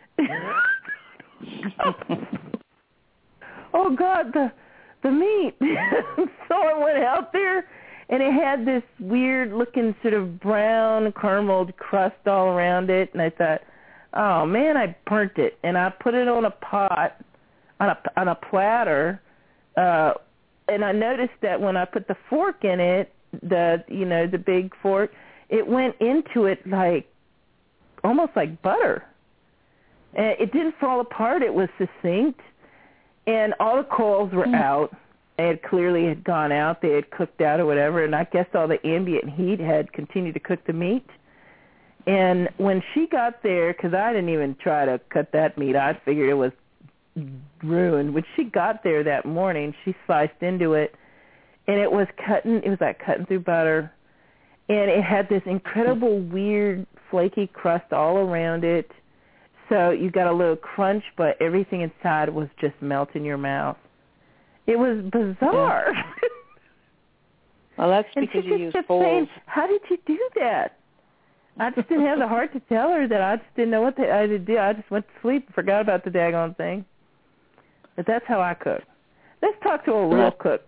Oh, God, the meat. So I went out there, and it had this weird-looking sort of brown carameled crust all around it. And I thought, oh, man, I burnt it. And I put it on a pot, on a platter, and I noticed that when I put the fork in it, the big fork, it went into it like almost like butter. And it didn't fall apart. It was succinct. And all the coals were out. They had clearly gone out. They had cooked out or whatever. And I guess all the ambient heat had continued to cook the meat. And when she got there, because I didn't even try to cut that meat, I figured it was ruined. When she got there that morning, she sliced into it. And it was like cutting through butter. And it had this incredible weird flaky crust all around it. So you got a little crunch, but everything inside was just melt in your mouth. It was bizarre. Yeah. Well, that's because you use bowls. How did you do that? I just didn't have the heart to tell her that. I just didn't know what I had to do. I just went to sleep and forgot about the daggone thing. But that's how I cook. Let's talk to a real cook.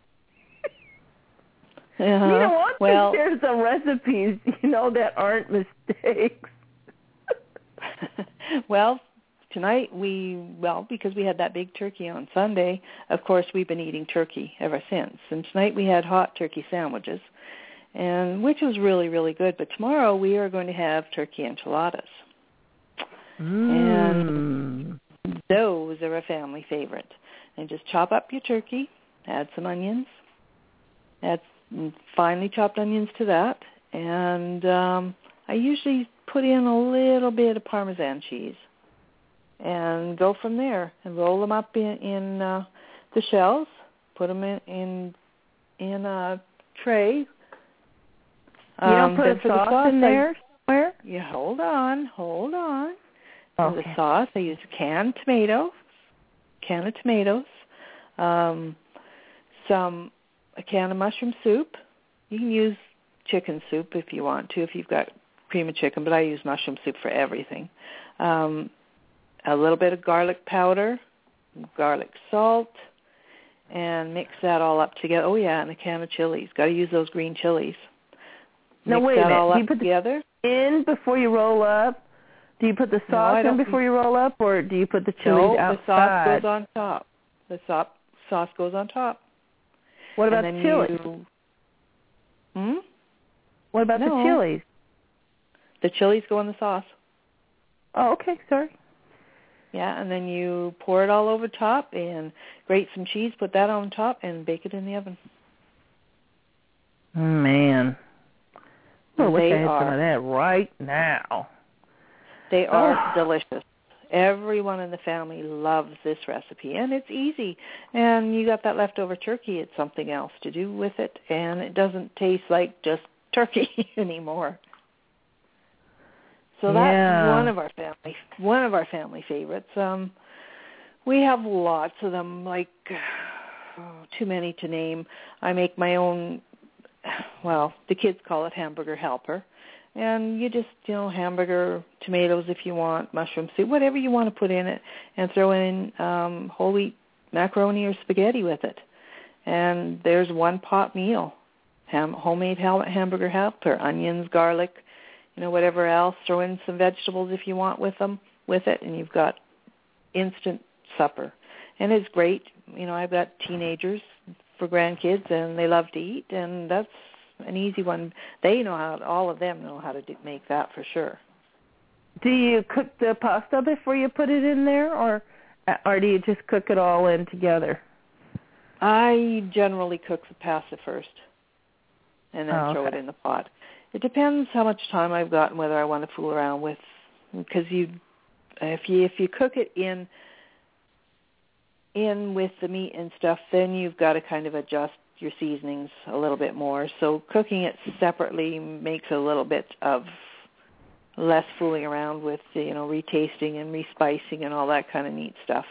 I want to share some recipes, that aren't mistakes. Well, tonight because we had that big turkey on Sunday, of course we've been eating turkey ever since. And tonight we had hot turkey sandwiches, which was really, really good. But tomorrow we are going to have turkey enchiladas. And those are a family favorite. And just chop up your turkey, add some onions, add finely chopped onions to that, and I usually put in a little bit of Parmesan cheese and go from there and roll them up in the shells, put them in a tray. You don't put a sauce in there somewhere? Yeah, hold on. Okay. For the sauce, I use a can of tomatoes, a can of mushroom soup. You can use chicken soup if you want to, if you've got cream of chicken, but I use mushroom soup for everything. A little bit of garlic powder, garlic salt, and mix that all up together. Oh, yeah, and a can of chilies. Got to use those green chilies. Now, wait a minute. All do you up put together? In before you roll up? Do you put the sauce in before you roll up, or do you put the chilies outside? The sauce goes on top. The sauce goes on top. What about the chilies? What about the chilies? The chilies go in the sauce. Oh, okay. Sorry. Yeah, and then you pour it all over top and grate some cheese, put that on top, and bake it in the oven. Man. I wish I had some of that right now. They are delicious. Everyone in the family loves this recipe, and it's easy. And you got that leftover turkey, it's something else to do with it, and it doesn't taste like just turkey anymore. So that's one of our family favorites. We have lots of them, like too many to name. I make my own. Well, the kids call it hamburger helper. And you just, hamburger, tomatoes if you want, mushroom soup, whatever you want to put in it, and throw in whole wheat macaroni or spaghetti with it. And there's one pot meal, homemade hamburger helper, onions, garlic, whatever else. Throw in some vegetables if you want with it, and you've got instant supper. And it's great. I've got teenagers for grandkids, and they love to eat, and that's an easy one. All of them know how to make that for sure. Do you cook the pasta before you put it in there, or do you just cook it all in together? I generally cook the pasta first and then throw it in the pot. It depends how much time I've got and whether I want to fool around with, because if you cook it in with the meat and stuff, then you've got to kind of adjust your seasonings a little bit more. So cooking it separately makes a little bit of less fooling around with, retasting and respicing and all that kind of neat stuff.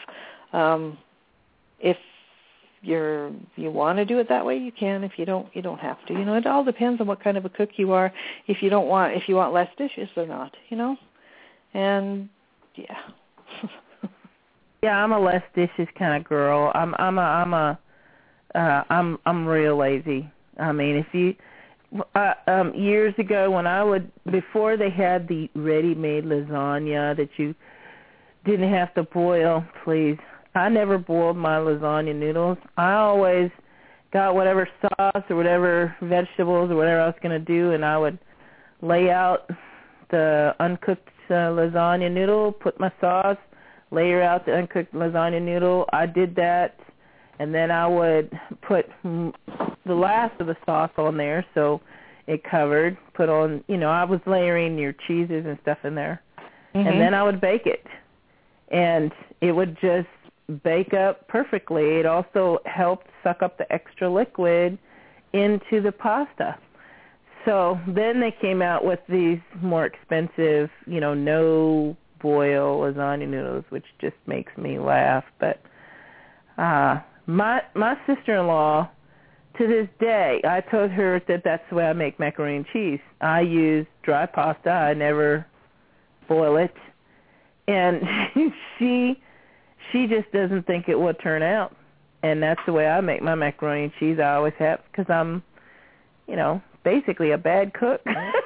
If you want to do it that way, you can. If you don't, you don't have to. It all depends on what kind of a cook you are. If you want less dishes or not, and yeah. Yeah, I'm a less dishes kind of girl. I'm real lazy. I mean, if you years ago when before they had the ready-made lasagna that you didn't have to boil, please. I never boiled my lasagna noodles. I always got whatever sauce or whatever vegetables or whatever I was going to do, and I would lay out the uncooked lasagna noodle, put my sauce, layer out the uncooked lasagna noodle. I did that, and then I would put the last of the sauce on there so it covered, put on, I was layering your cheeses and stuff in there. Mm-hmm. And then I would bake it, and it would just bake up perfectly. It also helped suck up the extra liquid into the pasta. So then they came out with these more expensive, no boil lasagna noodles, which just makes me laugh. But my sister-in-law, to this day, I told her that that's the way I make macaroni and cheese. I use dry pasta. I never boil it. And she just doesn't think it will turn out. And that's the way I make my macaroni and cheese. I always have, because I'm, basically a bad cook.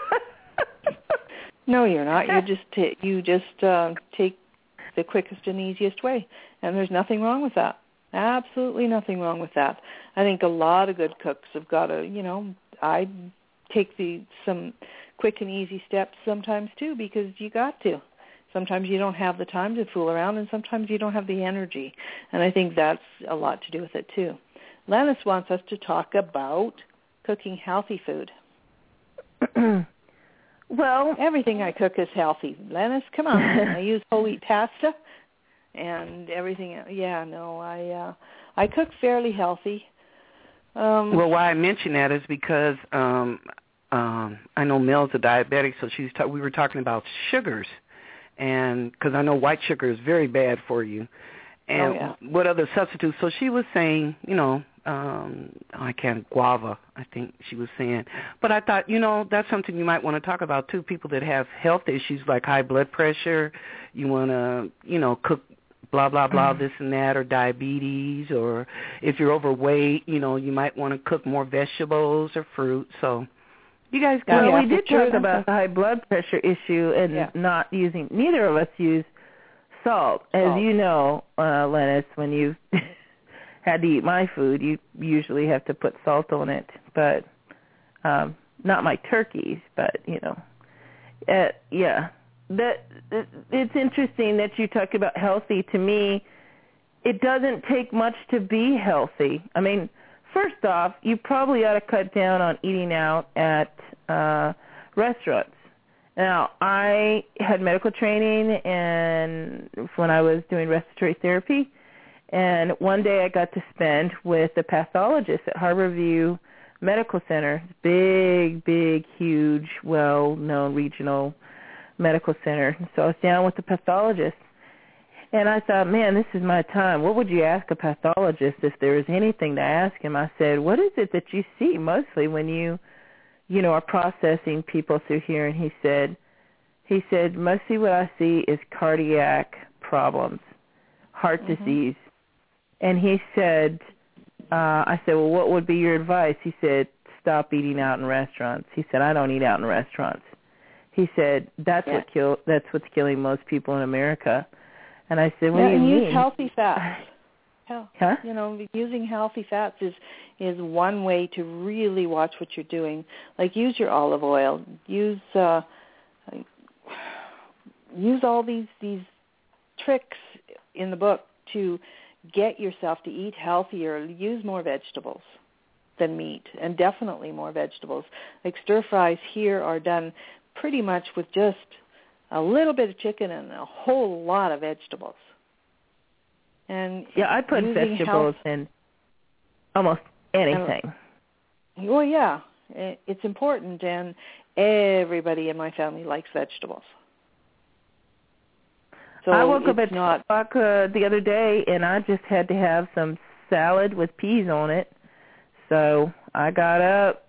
No, you're not. You just take the quickest and easiest way, and there's nothing wrong with that. Absolutely nothing wrong with that. I think a lot of good cooks have got to, I take some quick and easy steps sometimes too, because you got to. Sometimes you don't have the time to fool around, and sometimes you don't have the energy, and I think that's a lot to do with it too. Lennis wants us to talk about cooking healthy food. Well, everything I cook is healthy. Lennis, come on. I use whole wheat pasta and everything. Yeah, no, I cook fairly healthy. Well, why I mention that is because I know Mel's a diabetic, so we were talking about sugars, and because I know white sugar is very bad for you. And what other substitutes? So she was saying, guava, I think she was saying. But I thought, that's something you might want to talk about, too. People that have health issues like high blood pressure, you want to, cook blah, blah, blah, this and that, or diabetes, or if you're overweight, you might want to cook more vegetables or fruit. So you guys got we did talk about the high blood pressure issue and not using, neither of us use salt. As you know, Lennis, when you had to eat my food, you usually have to put salt on it. But not my turkeys, but, it's interesting that you talk about healthy. To me, it doesn't take much to be healthy. I mean, first off, you probably ought to cut down on eating out at restaurants. Now, I had medical training and when I was doing respiratory therapy, and one day I got to spend with a pathologist at Harborview Medical Center, big, huge, well-known regional medical center. So I was down with the pathologist, and I thought, man, this is my time. What would you ask a pathologist if there was anything to ask him? I said, what is it that you see mostly when you are processing people through here? And he said, mostly what I see is cardiac problems, heart disease. And he said, I said, well, what would be your advice? He said, stop eating out in restaurants. He said, I don't eat out in restaurants. He said, that's what's killing most people in America. And I said, what do you mean? Use healthy fats. Using healthy fats is one way to really watch what you're doing. Like, use your olive oil. Use all these tricks in the book to get yourself to eat healthier. Use more vegetables. than meat, and definitely more vegetables. Like stir fries here are done pretty much with just a little bit of chicken and a whole lot of vegetables. And yeah, I put vegetables in almost anything. Well, yeah, it's important, and everybody in my family likes vegetables. So I woke up at 2 o'clock the other day, and I just had to have some salad with peas on it. So I got up,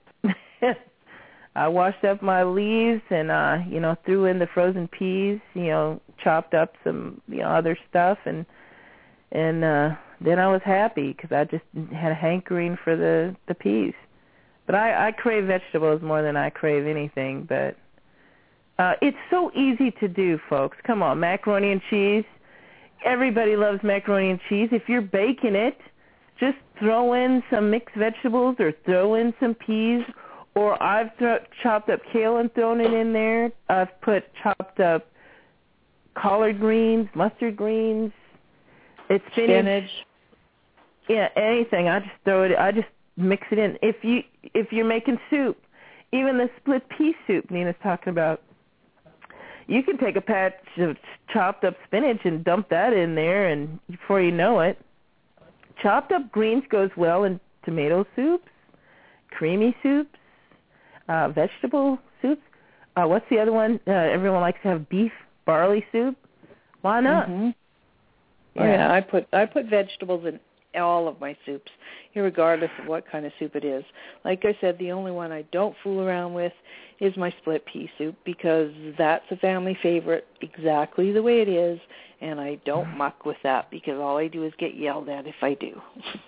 I washed up my leaves, and threw in the frozen peas. Chopped up some other stuff, and then I was happy because I just had a hankering for the peas. But I crave vegetables more than I crave anything, but it's so easy to do, folks. Come on, macaroni and cheese. Everybody loves macaroni and cheese. If you're baking it, just throw in some mixed vegetables or throw in some peas. Or I've chopped up kale and thrown it in there. I've put chopped up collard greens, mustard greens, spinach. Yeah, anything. I just throw it. I just mix it in. If you're making soup, even the split pea soup Nina's talking about, you can take a patch of chopped up spinach and dump that in there, and before you know it, chopped up greens goes well in tomato soups, creamy soups, vegetable soups. What's the other one? Everyone likes to have beef barley soup. Why not? Mm-hmm. Yeah, I put vegetables in all of my soups, regardless of what kind of soup it is. Like I said, the only one I don't fool around with is my split pea soup, because that's a family favorite exactly the way it is, and I don't muck with that because all I do is get yelled at if I do.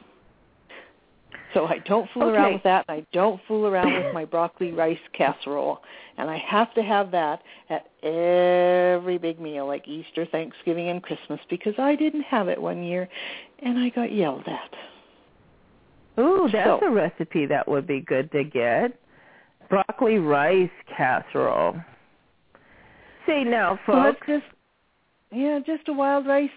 So I don't fool around with that, and I don't fool around with my broccoli rice casserole. And I have to have that at every big meal, like Easter, Thanksgiving, and Christmas, because I didn't have it one year, and I got yelled at. Ooh, that's a recipe that would be good to get. Broccoli rice casserole. See now, folks. Well, just a wild rice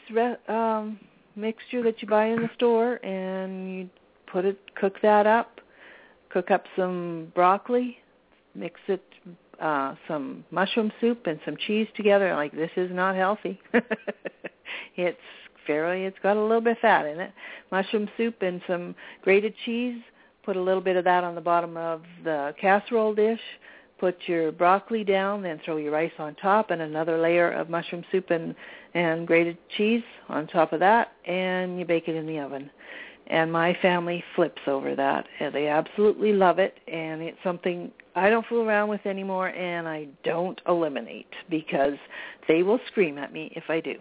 mixture that you buy in the store, and you cook that up, cook up some broccoli, mix it, some mushroom soup and some cheese together. Like, this is not healthy. It's got a little bit of fat in it. Mushroom soup and some grated cheese. Put a little bit of that on the bottom of the casserole dish. Put your broccoli down, then throw your rice on top and another layer of mushroom soup and grated cheese on top of that, and you bake it in the oven. And my family flips over that. And they absolutely love it, and it's something I don't fool around with anymore, and I don't eliminate, because they will scream at me if I do.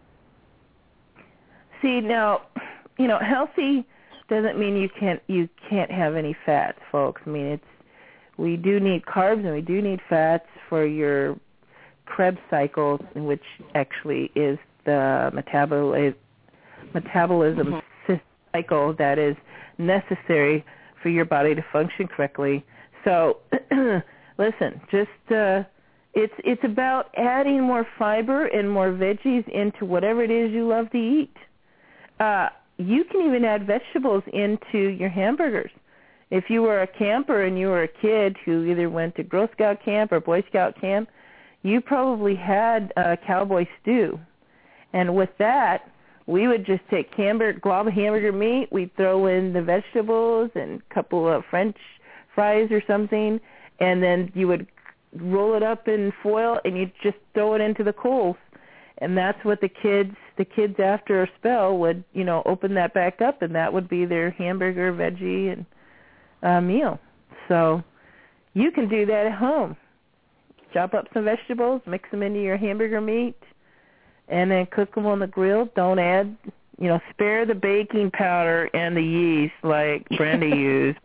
See, now, healthy doesn't mean you can't have any fats, folks. I mean, we do need carbs and we do need fats for your Krebs cycle, which actually is the metabolism cycle that is necessary for your body to function correctly. So, listen, just it's about adding more fiber and more veggies into whatever it is you love to eat. You can even add vegetables into your hamburgers. If you were a camper and you were a kid who either went to Girl Scout camp or Boy Scout camp, you probably had cowboy stew. And with that, we would just take glob of hamburger meat, we'd throw in the vegetables and a couple of French fries or something, and then you would roll it up in foil and you'd just throw it into the coals. And that's what the kids after a spell would, open that back up, and that would be their hamburger, veggie, and meal. So you can do that at home. Chop up some vegetables, mix them into your hamburger meat, and then cook them on the grill. Don't add, spare the baking powder and the yeast like Brenda used.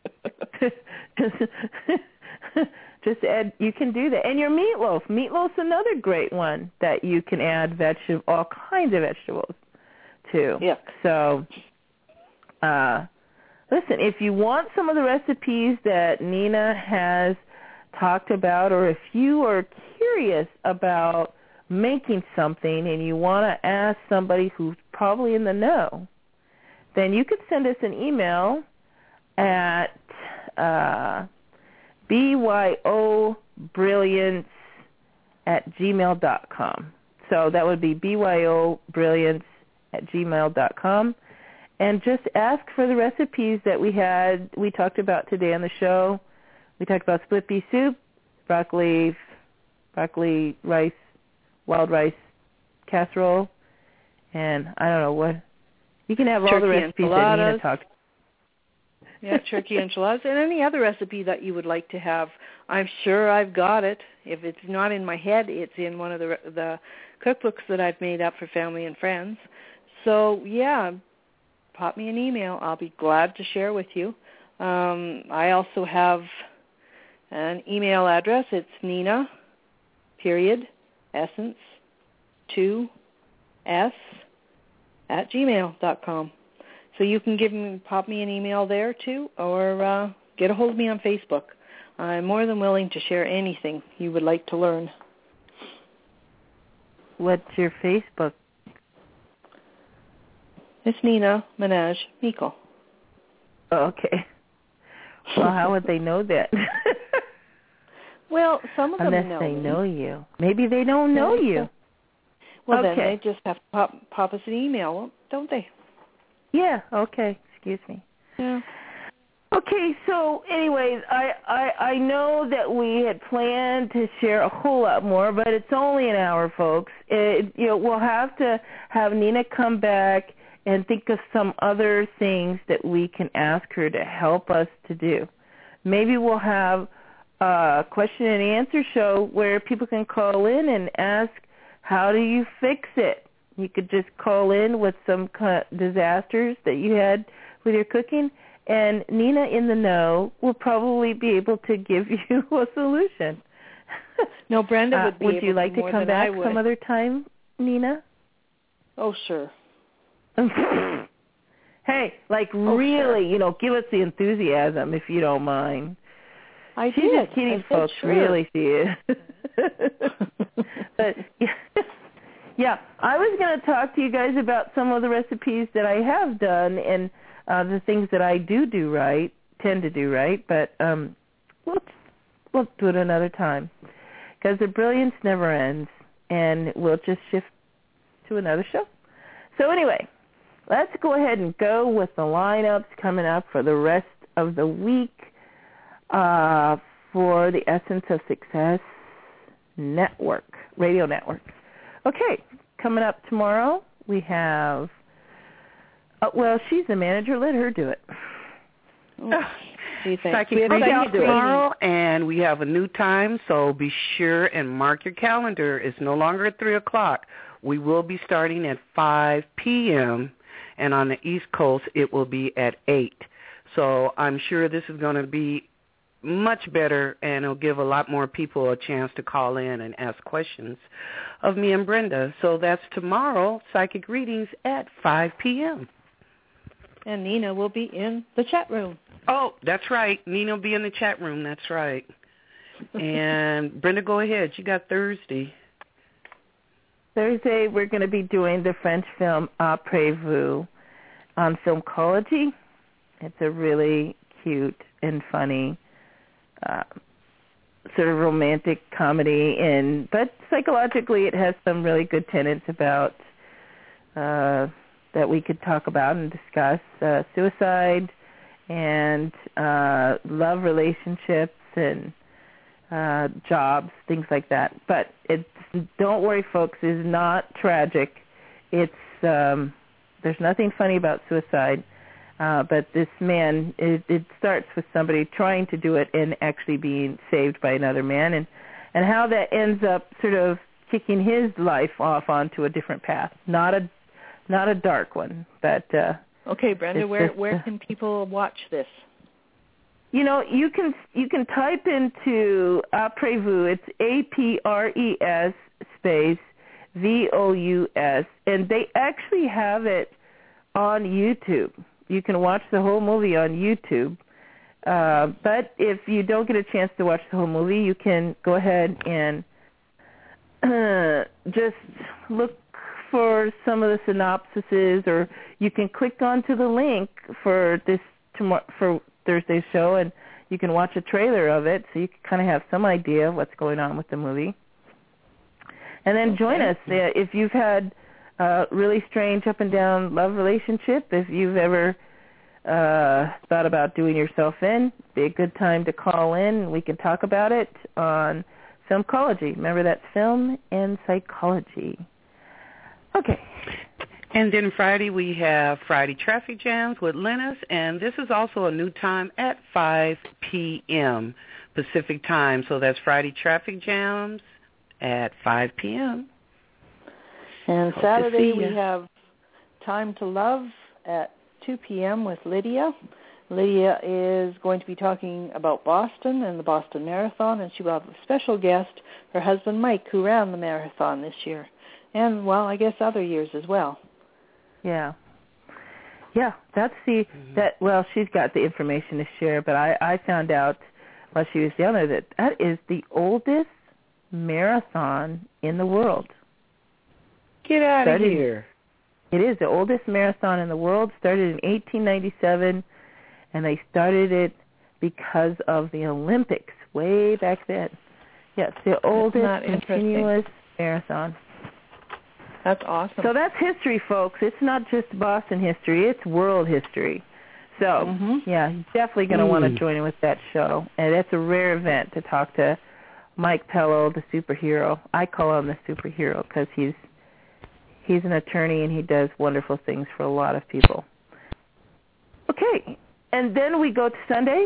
Just add, you can do that. And your meatloaf. Meatloaf's another great one that you can add all kinds of vegetables to. Yeah. So, listen, if you want some of the recipes that Nina has talked about, or if you are curious about making something and you want to ask somebody who's probably in the know, then you could send us an email at byobrilliance@gmail.com. So that would be byobrilliance@gmail.com. And just ask for the recipes that we talked about today on the show. We talked about split pea soup, broccoli rice, wild rice casserole, and I don't know what. You can have all the recipes that Nina talked about. Yeah, turkey enchiladas, and any other recipe that you would like to have. I'm sure I've got it. If it's not in my head, it's in one of the cookbooks that I've made up for family and friends. So, yeah, pop me an email. I'll be glad to share with you. I also have an email address. It's Nina, essence, 2s, @gmail.com. So you can pop me an email there too, or get a hold of me on Facebook. I'm more than willing to share anything you would like to learn. What's your Facebook? It's Nina Minaj Meikle. Oh, okay. Well, how would they know that? Well, some of them Unless know they me. know you. Maybe they don't know you. Well, okay. Then they just have to pop us an email, don't they? Yeah, okay. Excuse me. Yeah. Okay, so anyways, I know that we had planned to share a whole lot more, but it's only an hour, folks. We'll have to have Nina come back and think of some other things that we can ask her to help us to do. Maybe we'll have a question and answer show where people can call in and ask, how do you fix it? You could just call in with some disasters that you had with your cooking, and Nina in the know will probably be able to give you a solution. No, Brenda would be would able you like to more come than back I would. some other time, Nina? Oh, sure. Hey, really, sure. Give us the enthusiasm if you don't mind. She's just kidding, folks. Sure. Really, she is. But yeah, I was going to talk to you guys about some of the recipes that I have done and the things that I tend to do right. But we'll do it another time because the brilliance never ends, and we'll just shift to another show. So anyway, let's go ahead and go with the lineups coming up for the rest of the week. For the Essence of Success Radio Network. Okay, coming up tomorrow, we have, she's the manager. Let her do it. Psychic readings tomorrow, and we have a new time, so be sure and mark your calendar. It's no longer at 3 o'clock. We will be starting at 5 p.m., and on the East Coast, it will be at 8. So I'm sure this is going to be much better, and it'll give a lot more people a chance to call in and ask questions of me and Brenda. So that's tomorrow, Psychic Readings at 5 p.m. And Nina will be in the chat room. Oh, that's right. Nina will be in the chat room. That's right. And Brenda, go ahead. You got Thursday. Thursday, we're going to be doing the French film Après-vous on Filmcology. It's a really cute and funny sort of romantic comedy, but psychologically it has some really good tenets about that we could talk about and discuss suicide and love relationships and jobs, things like that. But don't worry, folks, it's not tragic. It's there's nothing funny about suicide. But this man, it starts with somebody trying to do it and actually being saved by another man, and how that ends up sort of kicking his life off onto a different path. Not a dark one, but okay, Brenda, where can people watch this? You can type into Après-vous. It's APRES space VOUS, and they actually have it on YouTube. You can watch the whole movie on YouTube. But if you don't get a chance to watch the whole movie, you can go ahead and just look for some of the synopsises, or you can click onto the link for Thursday's show, and you can watch a trailer of it, so you can kind of have some idea of what's going on with the movie. And then join us if you've had a really strange up and down love relationship. If you've ever thought about doing yourself in, be a good time to call in. We can talk about it on Filmcology. Remember, that's Film and Psychology. Okay. And then Friday we have Friday Traffic Jams with Lennis, and this is also a new time at 5 p.m. Pacific time. So that's Friday Traffic Jams at 5 p.m. And Saturday we have Time to Love at 2 p.m. with Lydia. Lydia is going to be talking about Boston and the Boston Marathon, and she will have a special guest, her husband Mike, who ran the marathon this year. And, well, I guess other years as well. Yeah. Yeah, that's she's got the information to share, but I found out while she was down there that is the oldest marathon in the world. Get out of here. It is the oldest marathon in the world, started in 1897, and they started it because of the Olympics way back then. Yes, the oldest continuous marathon. That's awesome. So that's history, folks. It's not just Boston history. It's world history. So, yeah, you're definitely going to want to join in with that show. And it's a rare event to talk to Mike Pello, the superhero. I call him the superhero because he's an attorney and he does wonderful things for a lot of people. Okay, and then we go to Sunday.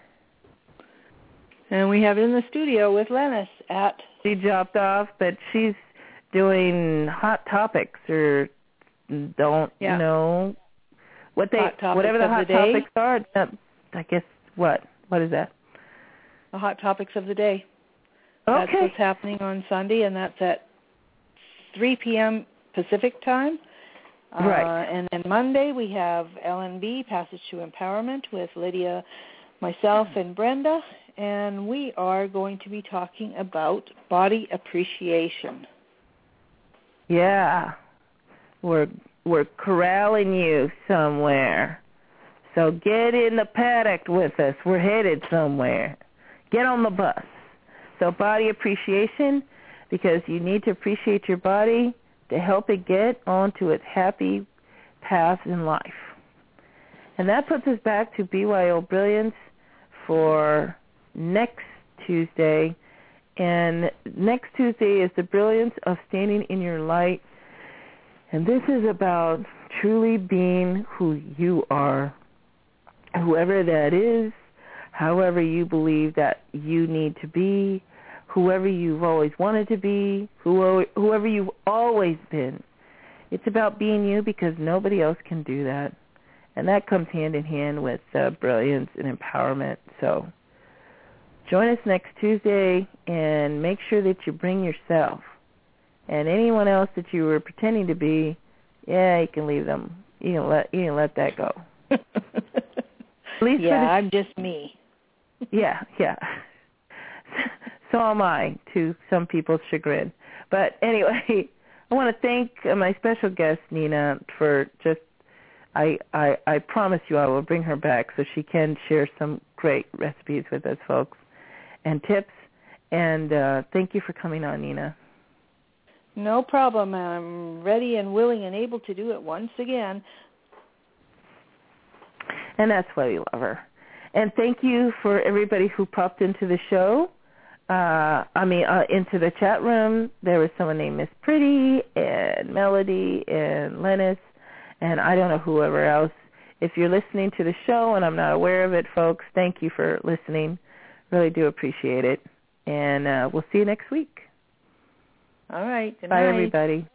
And we have in the studio with Lennis at... She dropped off, but she's doing Hot Topics or don't know what they whatever the hot topics are. I guess what is that? The Hot Topics of the Day. Okay. That's what's happening on Sunday, and that's at 3 p.m. Pacific time. Right. And then Monday we have LNB, Passage to Empowerment, with Lydia, myself, and Brenda, and we are going to be talking about body appreciation. Yeah. We're corralling you somewhere. So get in the paddock with us. We're headed somewhere. Get on the bus. So body appreciation, because you need to appreciate your body to help it get onto its happy path in life. And that puts us back to BYO Brilliance for next Tuesday. And next Tuesday is the brilliance of standing in your light. And this is about truly being who you are, whoever that is, however you believe that you need to be, whoever you've always wanted to be, whoever you've always been. It's about being you because nobody else can do that. And that comes hand in hand with brilliance and empowerment. So join us next Tuesday and make sure that you bring yourself. And anyone else that you were pretending to be, you can leave them. You can let that go. At least I'm just me. Yeah. So am I, to some people's chagrin. But anyway, I want to thank my special guest, Nina, for just, I promise you I will bring her back so she can share some great recipes with us, folks, and tips. And thank you for coming on, Nina. No problem. I'm ready and willing and able to do it once again. And that's why we love her. And thank you for everybody who popped into the show. Into the chat room. There was someone named Miss Pretty and Melody and Lennis, and I don't know whoever else. If you're listening to the show and I'm not aware of it, folks, thank you for listening. Really do appreciate it. And we'll see you next week. All right. Good Bye, night. everybody.